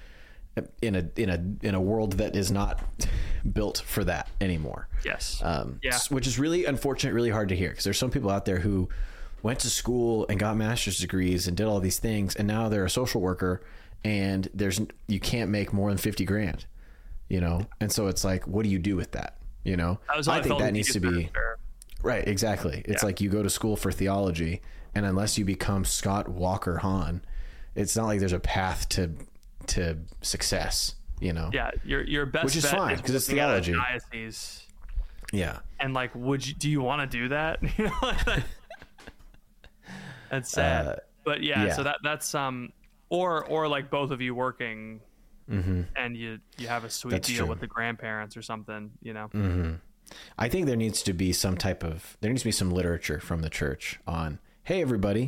a world that is not built for that anymore. Yes. Which is really unfortunate, really hard to hear, because there's some people out there who went to school and got master's degrees and did all these things, and now they're a social worker and you can't make more than 50 grand, you know? And so it's like, what do you do with that? You know, I think that needs to be right. Exactly. It's like you go to school for theology, and unless you become Scott Walker Hahn, it's not like there's a path to success, you know? Yeah. Your best, which is fine because it's theology. Diocese. Yeah. And like, do you want to do that? You know, that's sad. But so that's or like both of you working and you have a sweet deal with the grandparents or something, you know? I think there needs to be some literature from the church on, hey, everybody,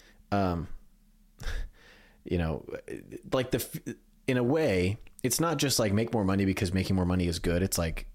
you know, like in a way, it's not just like make more money because making more money is good. It's like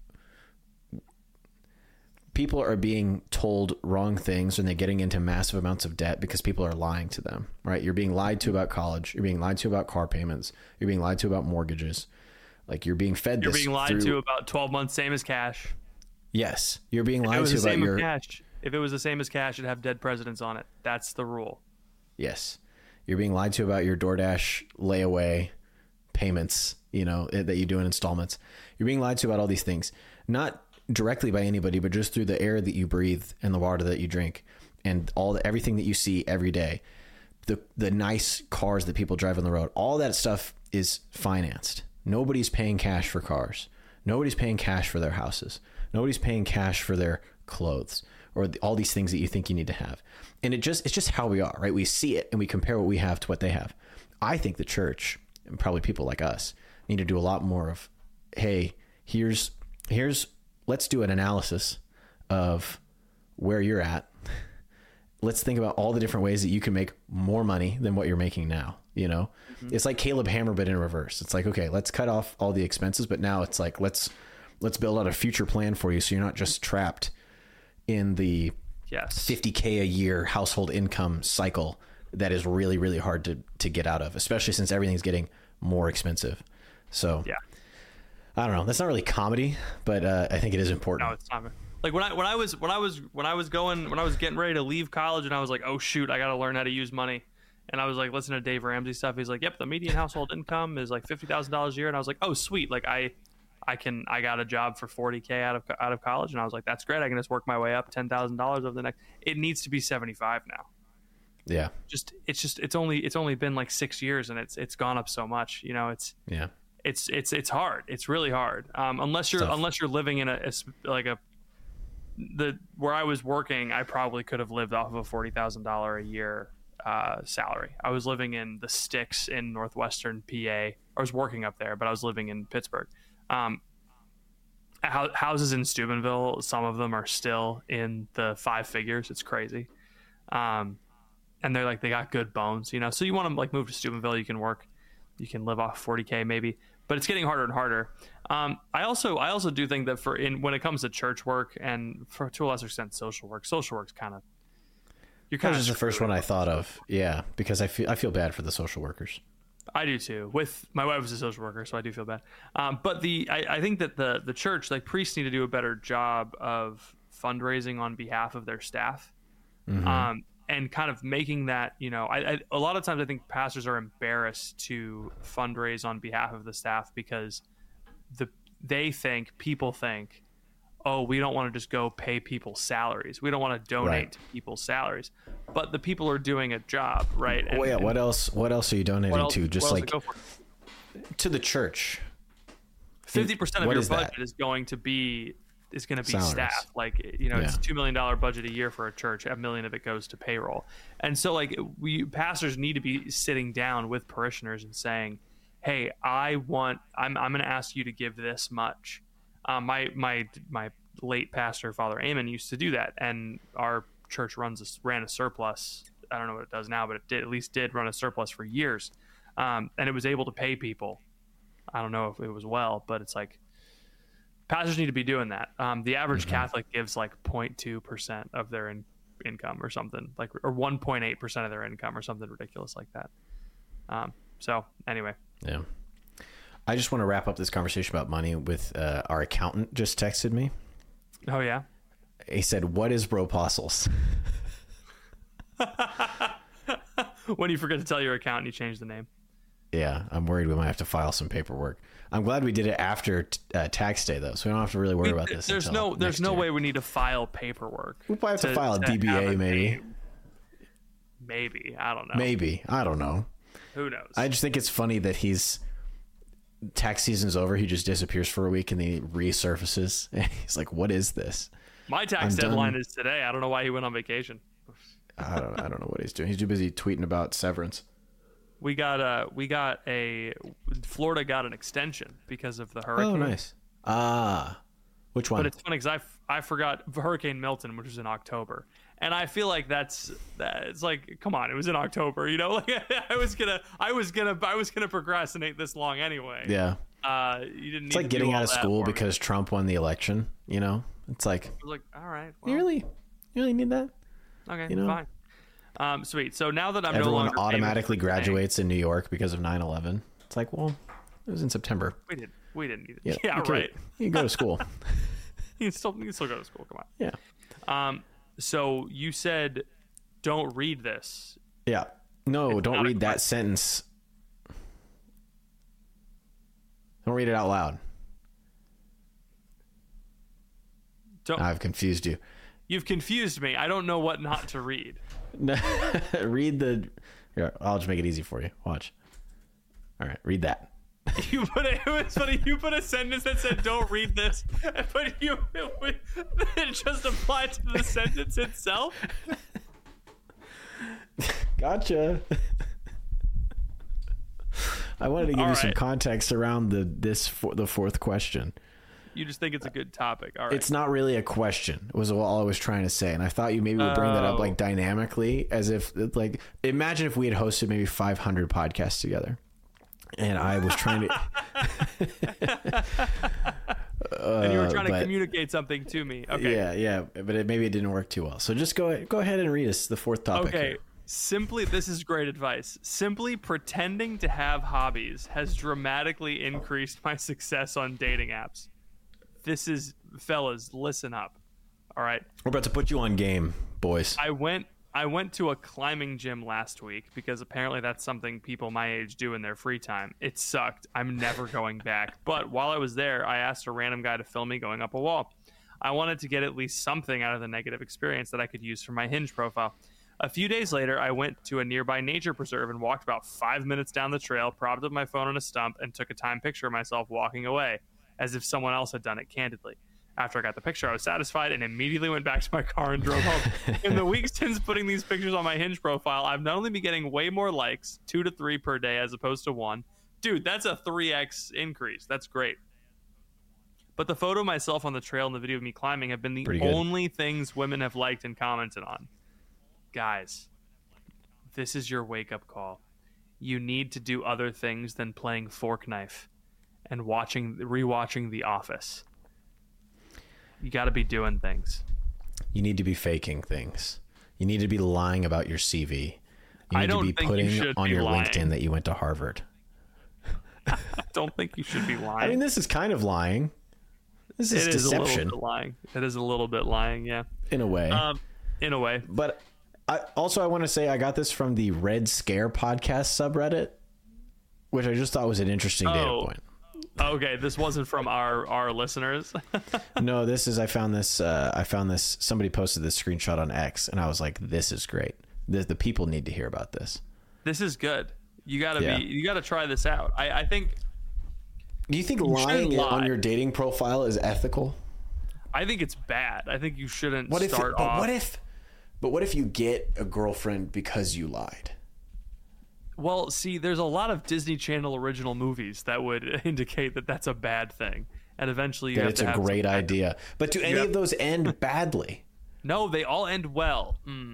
people are being told wrong things and they're getting into massive amounts of debt because people are lying to them, right? You're being lied to about college. You're being lied to about car payments. You're being lied to about mortgages. Like you're being fed You're being lied to about 12 months, same as cash. Yes. You're being lied to about your cash. If it was the same as cash, it'd have dead presidents on it. That's the rule. Yes. You're being lied to about your DoorDash layaway payments, you know, that you do in installments. You're being lied to about all these things, not directly by anybody, but just through the air that you breathe and the water that you drink and everything that you see every day. The nice cars that people drive on the road, all that stuff is financed. Nobody's paying cash for cars. Nobody's paying cash for their houses. Nobody's paying cash for their clothes or all these things that you think you need to have. And it's just how we are, right? We see it and we compare what we have to what they have. I think the church and probably people like us need to do a lot more of, hey, here's let's do an analysis of where you're at. Let's think about all the different ways that you can make more money than what you're making now. You know, It's like Caleb Hammer, but in reverse. It's like, okay, let's cut off all the expenses, but now it's like, let's build out a future plan for you. So you're not just trapped in the $50K a year household income cycle that is really, really hard to get out of, especially since everything's getting more expensive. So I don't know. That's not really comedy, but I think it is important. No, it's not. Like when I was getting ready to leave college, and I was like, oh shoot, I got to learn how to use money. And I was like listening to Dave Ramsey stuff. He's like, yep, the median household income is like $50,000 a year. And I was like, oh sweet, like I got a job for $40K out of college, and I was like, that's great. I can just work my way up $10,000 over the next. It needs to be 75 now. Yeah. It's only been like 6 years, and it's gone up so much. You know, it's hard. It's really hard. Unless you're living in where I was working, I probably could have lived off of a $40,000 a year salary. I was living in the sticks in northwestern PA. I was working up there, but I was living in Pittsburgh. Houses in Steubenville, some of them are still in the 5 figures. It's crazy. And they're like, they got good bones, you know? So you want to like move to Steubenville, you can work, you can live off 40K maybe, but it's getting harder and harder. I also do think that when it comes to church work and to a lesser extent, social work's kind of, you're kind of the first one I thought of. Yeah. Because I feel bad for the social workers. I do too. With my wife was a social worker, so I do feel bad. But I think that the church, like priests, need to do a better job of fundraising on behalf of their staff, and kind of making that, you know, a lot of times I think pastors are embarrassed to fundraise on behalf of the staff because people think, oh, we don't want to just go pay people salaries. We don't want to donate to people's salaries. But the people are doing a job, right? And, yeah. What else are you donating to? Just like to the church. 50% of your budget is going to be salaries. Staff. Like, you know, it's a $2 million budget a year for a church. $1 million of it goes to payroll. And so like pastors need to be sitting down with parishioners and saying, hey, I'm going to ask you to give this much. My late pastor, Father Amon, used to do that, and our church ran a surplus. I don't know what it does now, but it at least did run a surplus for years, and it was able to pay people. I don't know if it was well, but it's like pastors need to be doing that. The average Catholic gives like 0.2% of their income or something, like, or 1.8% of their income or something ridiculous like that. So anyway, yeah. I just want to wrap up this conversation about money with our accountant just texted me. Oh, yeah? He said, what is Bropostles? When you forget to tell your accountant, you change the name. Yeah, I'm worried we might have to file some paperwork. I'm glad we did it after tax day, though, so we don't have to really worry about this. There's no way we need to file paperwork. We'll probably have to file a DBA, maybe. Maybe. I don't know. Maybe. I don't know. Who knows? I just think it's funny that tax season's over, he just disappears for a week and then he resurfaces. And he's like, what is this? My tax deadline is today. I don't know why he went on vacation. I don't know what he's doing. He's too busy tweeting about severance. Florida got an extension because of the hurricane. Oh, nice. Which one? But it's funny because I forgot Hurricane Milton, which was in October. And I feel like it's like, come on, it was in October, you know. Like I was gonna procrastinate this long anyway. Yeah. You didn't. It's like getting out of school because Trump won the election. You know, it's like. I was like, all right. Well, you really need that? Okay, you know? Fine. Sweet. So now that everyone no longer automatically graduates in New York because of 9/11, it's like, well, it was in September. We didn't need it. Yeah, right. You can go to school. you can still go to school. Come on. Yeah. So you said, don't read this. Yeah. No, don't read that sentence. Don't read it out loud. I've confused you. You've confused me. I don't know what not to read. Read here, I'll just make it easy for you. Watch. All right, read that. It was funny. You put a sentence that said, "Don't read this," but it just applied to the sentence itself. Gotcha. I wanted to give you some context around the fourth question. You just think it's a good topic. All right. It's not really a question, was all I was trying to say. And I thought you maybe would bring that up like dynamically, as if like, imagine if we had hosted maybe 500 podcasts together. And I was trying to... and you were trying to communicate something to me. Okay. Yeah. But maybe it didn't work too well. So just go ahead and read us the fourth topic. Okay. This is great advice. Simply pretending to have hobbies has dramatically increased my success on dating apps. Fellas, listen up. All right. We're about to put you on game, boys. I went to a climbing gym last week because apparently that's something people my age do in their free time. It sucked. I'm never going back. But while I was there, I asked a random guy to film me going up a wall. I wanted to get at least something out of the negative experience that I could use for my Hinge profile. A few days later, I went to a nearby nature preserve and walked about 5 minutes down the trail, propped up my phone on a stump, and took a time picture of myself walking away, as if someone else had done it candidly. After I got the picture, I was satisfied and immediately went back to my car and drove home. In the weeks since putting these pictures on my Hinge profile, I've not only been getting way more likes, 2 to 3 per day as opposed to 1. Dude, that's a 3x increase. That's great. But the photo of myself on the trail and the video of me climbing have been the only things women have liked and commented on. Guys, this is your wake-up call. You need to do other things than playing Fork Knife and rewatching The Office. You got to be doing things. You need to be faking things. You need to be lying about your CV. You need to be putting on your LinkedIn that you went to Harvard. I don't think you should be lying. I mean, this is kind of lying. This is deception. A little bit lying. It is a little bit lying, yeah. In a way. In a way. But I want to say I got this from the Red Scare podcast subreddit, which I just thought was an interesting data point. Okay, this wasn't from our listeners. No, I found this. Somebody posted this screenshot on X, and I was like, "This is great. The people need to hear about this. This is good. You gotta try this out. I think. Do you think lying on your dating profile is ethical? I think it's bad. I think you shouldn't What if you get a girlfriend because you lied? Well, see, there's a lot of Disney Channel original movies that would indicate that that's a bad thing, and eventually it's a great idea. But do any of those end badly? No, they all end well.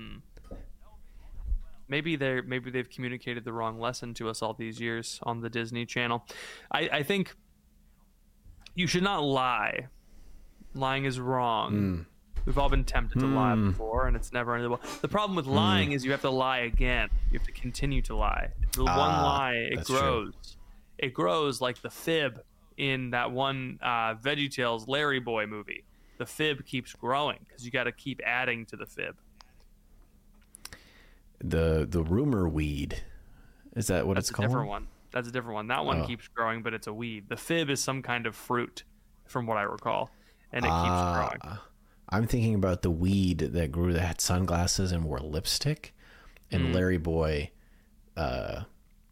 Maybe they've communicated the wrong lesson to us all these years on the Disney Channel. I think you should not lie. Lying is wrong. We've all been tempted to lie before, and it's never endable. The problem with lying is you have to lie again. You have to continue to lie. The one lie, it grows. True. It grows like the fib in that one VeggieTales Larry Boy movie. The fib keeps growing because you got to keep adding to the fib. The rumor weed, is that what it's called? That's a different one. That one keeps growing, but it's a weed. The fib is some kind of fruit, from what I recall, and it keeps growing. I'm thinking about the weed that grew that had sunglasses and wore lipstick, and Larry Boy had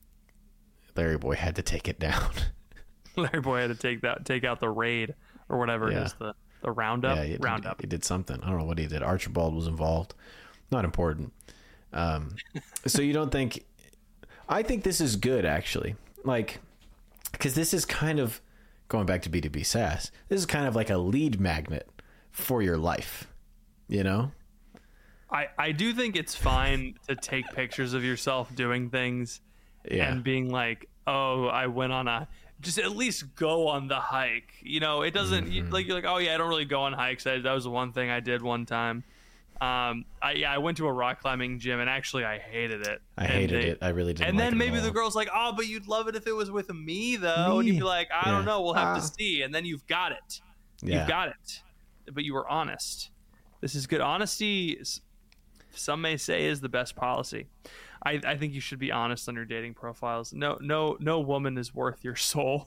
to take it down. Larry Boy had to take out the raid or whatever it is, the Roundup. Yeah, Roundup. He did something. I don't know what he did. Archibald was involved. Not important. So you don't think? I think this is good, actually. Like, because this is kind of going back to B2B SaaS. This is kind of like a lead magnet for your life, you know? I do think it's fine to take pictures of yourself doing things and being like, oh, I went on just at least go on the hike. You know, it doesn't you're like, oh yeah, I don't really go on hikes. That was the one thing I did one time. I went to a rock climbing gym and actually I hated it. I hated it. I really didn't. And then maybe the girl's like, oh, but you'd love it if it was with me though. And you'd be like, I don't know. We'll have to see. And then you've got it. You've got it. But you were honest. This is good. Honesty, some may say, is the best policy. I think you should be honest on your dating profiles. No woman is worth your soul.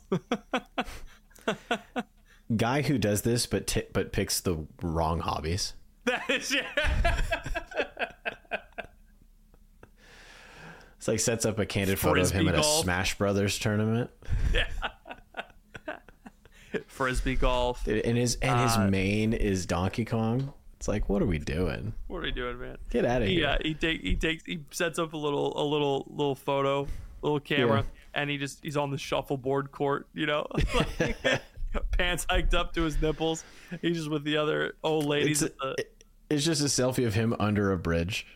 Guy who does this but picks the wrong hobbies. That is It's like sets up a candid photo of him at a Smash Brothers tournament. Yeah. Frisbee golf. And his main is Donkey Kong. It's like, what are we doing? What are we doing, man? Get out of here. He sets up a little photo, little camera, and he's on the shuffleboard court, you know, pants hiked up to his nipples. He's just with the other old ladies. It's just a selfie of him under a bridge.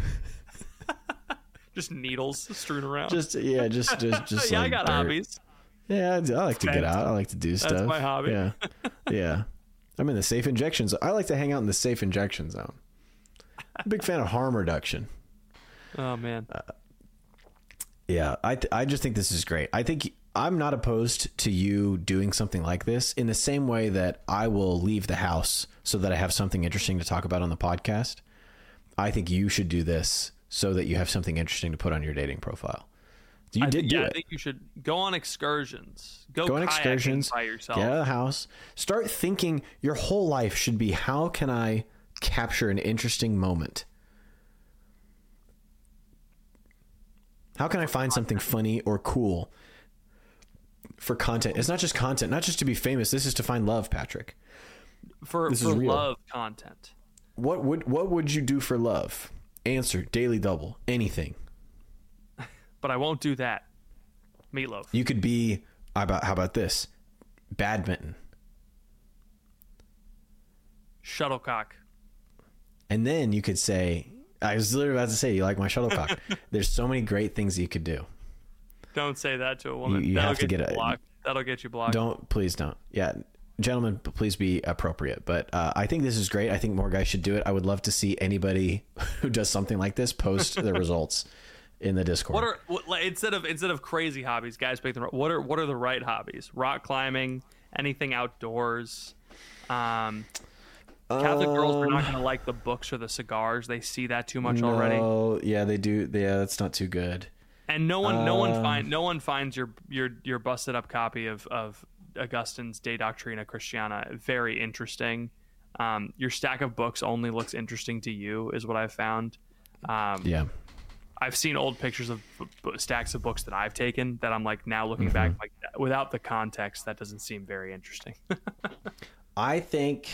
Just needles strewn around. Just yeah, like I got hobbies. Yeah, I like to get out. I like to do stuff. That's my hobby. Yeah. I'm in the safe injection zone. I like to hang out in the safe injection zone. I'm a big fan of harm reduction. Oh, man. Yeah, I just think this is great. I think I'm not opposed to you doing something like this in the same way that I will leave the house so that I have something interesting to talk about on the podcast. I think you should do this so that you have something interesting to put on your dating profile. I think you should go on excursions. Go on excursions by yourself. Get out of the house. Start thinking your whole life should be, how can I capture an interesting moment? How can I find something funny or cool for content? It's not just content, not just to be famous. This is to find love, Patrick. for love content. What would you do for love? Answer: Daily Double. Anything. But I won't do that. Meatloaf. You could be how about this? Badminton. Shuttlecock. And then you could say, I was literally about to say, you like my shuttlecock. There's so many great things you could do. Don't say that to a woman. You have to get blocked. That'll get you blocked. Please don't. Yeah. Gentlemen, please be appropriate. But I think this is great. I think more guys should do it. I would love to see anybody who does something like this post their results in the Discord. Instead of crazy hobbies, guys pick them. What are the right hobbies? Rock climbing, anything outdoors. Catholic girls are not going to like the books or the cigars. They see that too much already. Oh, yeah, they do. Yeah, that's not too good. And no one finds your busted up copy of Augustine's De Doctrina Christiana very interesting. Your stack of books only looks interesting to you, is what I've found. Yeah. I've seen old pictures of stacks of books that I've taken that I'm like now looking back, like without the context, that doesn't seem very interesting. I think,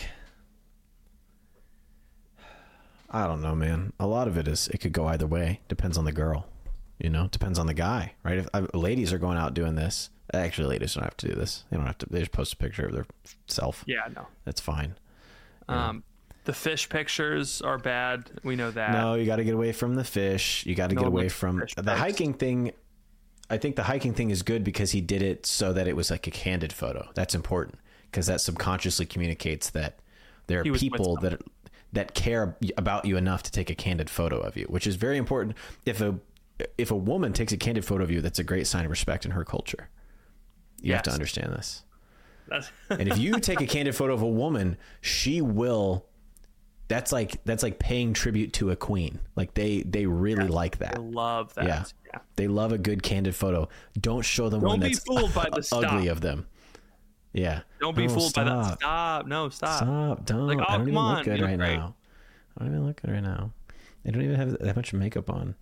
I don't know, man. A lot of it could go either way. Depends on the girl, depends on the guy, right? If ladies are going out doing this, actually ladies don't have to do this. They don't have to, they just post a picture of their self. Yeah, no. That's fine. The fish pictures are bad. We know that. No, you got to get away from the fish. You got to get away from the hiking thing. I think the hiking thing is good because he did it so that it was like a candid photo. That's important because that subconsciously communicates that there are people that care about you enough to take a candid photo of you, which is very important. If a woman takes a candid photo of you, that's a great sign of respect in her culture. You have to understand this. And if you take a candid photo of a woman, she will. That's like paying tribute to a queen. Like they really like that. They love that. Yeah. They love a good candid photo. Don't show them one that's fooled by the ugly of them. Yeah. Don't be fooled by that. Stop. No, stop. Stop. Don't. Like, I don't even look good right now. I don't even look good right now. I don't even have that much makeup on.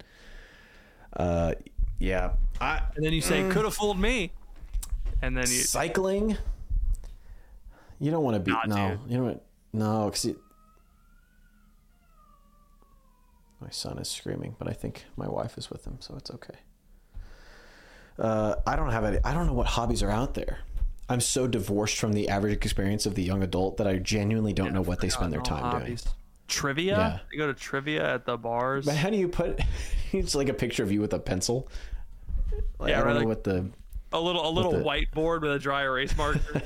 Yeah. And then you say, could have fooled me. And then cycling. You don't want to be dude. You know what? No, because my son is screaming, but I think my wife is with him, so it's okay. I don't know what hobbies are out there. I'm so divorced from the average experience of the young adult that I genuinely don't know what they spend their time doing. Trivia? Yeah. You go to trivia at the bars. But how do you put? It's like a picture of you with a pencil. Like, I don't know what the. A little whiteboard with a dry erase marker.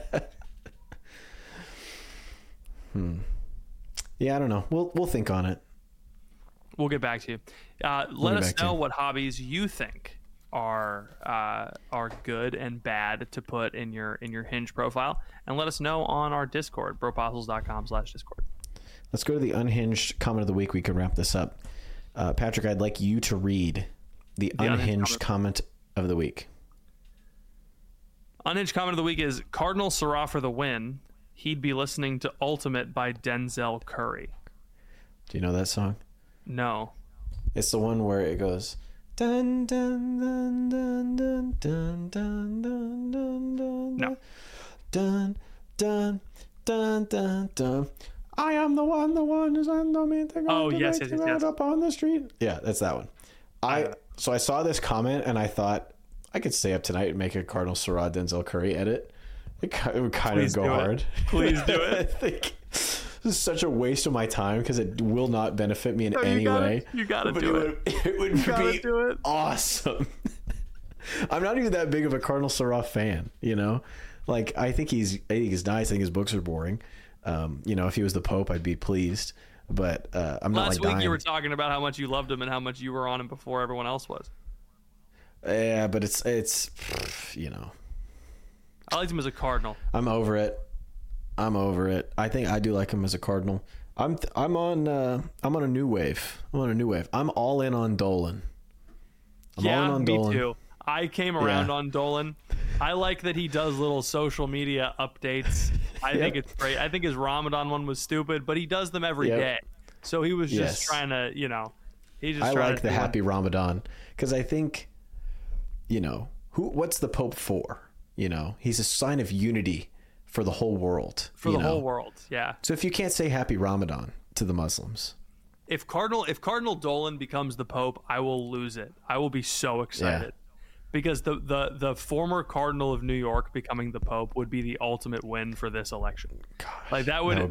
Yeah, I don't know. We'll think on it. We'll get back to you. Let us know what hobbies you think are good and bad to put in your Hinge profile, and let us know on our Discord, broapostles.com/Discord. Let's go to the unhinged comment of the week. We can wrap this up. Patrick, I'd like you to read the unhinged comment of the week. Unhinged comment of the week is Cardinal Syrah for the win. He'd be listening to Ultimate by Denzel Curry. Do you know that song? No. It's the one where it goes dun dun dun dun dun dun dun dun dun dun. No. Dun dun dun dun dun. I am the one who's on the main thing. Oh, yes. Up on the street. Yeah, that's that one. So I saw this comment and I thought I could stay up tonight and make a Cardinal Syrah Denzel Curry edit. It would kind of go hard. Please do it. I think this is such a waste of my time because it will not benefit me in any way. You gotta do it. It would be awesome. I'm not even that big of a Cardinal Syrah fan, Like I think he's nice. I think his books are boring. If he was the Pope, I'd be pleased. But I'm not. Last week you were talking about how much you loved him and how much you were on him before everyone else was. Yeah, but it's I liked him as a Cardinal. I'm over it. I think I do like him as a Cardinal. I'm on a new wave. I'm all in on Dolan. All in on Dolan. Me too. I came around on Dolan. I like that he does little social media updates. I think it's great. I think his Ramadan one was stupid, but he does them every day. So he was just trying to, I like the happy Ramadan because I think, what's the Pope for? He's a sign of unity for the whole world. Whole world, yeah. So if you can't say Happy Ramadan to the Muslims, if Cardinal Dolan becomes the Pope, I will lose it. I will be so excited because the former Cardinal of New York becoming the Pope would be the ultimate win for this election. Gosh, like that would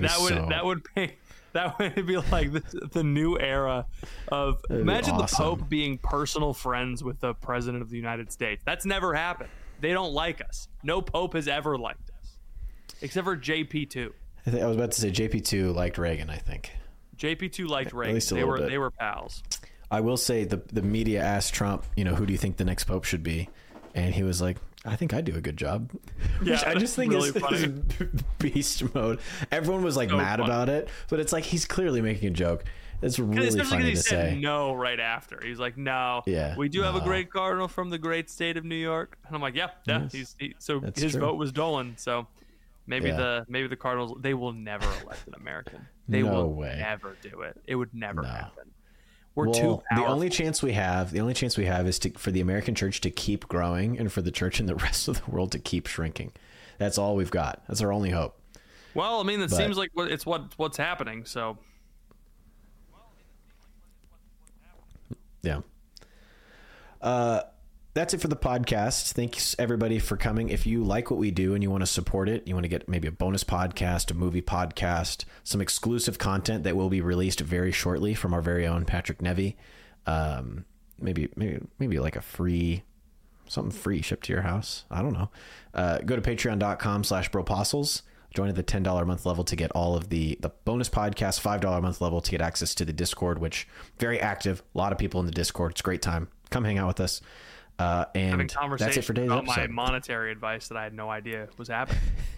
be like the new era of imagine the Pope being personal friends with the President of the United States. That's never happened. They don't like us. No Pope has ever liked us, except for JP2. I was about to say JP2 liked Reagan. I think JP2 liked Reagan. They were pals. I will say the media asked Trump, who do you think the next Pope should be, and he was like, I think I do a good job. Yeah, I just think really it's beast mode. Everyone was like mad about it, but it's like he's clearly making a joke. It's really funny to say. No, right after he's like, no, we do have a great cardinal from the great state of New York, and I'm like, yeah. Yes, his vote was Dolan, so maybe the Cardinals, they will never elect an American. They will never do it. It would never happen. We're too powerful. The only chance we have is for the American church to keep growing and for the church in the rest of the world to keep shrinking. That's all we've got. That's our only hope. Well, I mean, it seems like it's what's happening. So, yeah. That's it for the podcast. Thanks everybody for coming. If you like what we do and you want to support it, you want to get maybe a bonus podcast, a movie podcast, some exclusive content that will be released very shortly from our very own Patrick Nevy. Maybe like something free shipped to your house. I don't know. Go to patreon.com/broapostles. Join at the $10 a month level to get all of the bonus podcasts, $5 a month level to get access to the Discord, which very active. A lot of people in the Discord. It's a great time. Come hang out with us. And that's it for today's episode. My monetary advice that I had no idea was happening.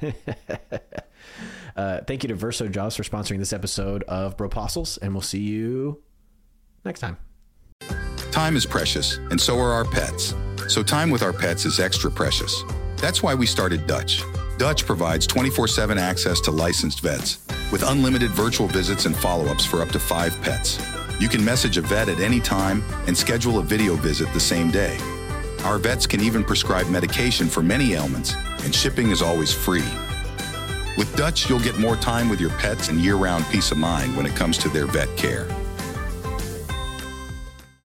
Thank you to Verso Jobs for sponsoring this episode of Broapostles, and we'll see you next time. Time is precious, and so are our pets. So time with our pets is extra precious. That's why we started Dutch. Dutch provides 24/7 access to licensed vets with unlimited virtual visits and follow-ups for up to 5 pets. You can message a vet at any time and schedule a video visit the same day. Our vets can even prescribe medication for many ailments, and shipping is always free. With Dutch, you'll get more time with your pets and year-round peace of mind when it comes to their vet care.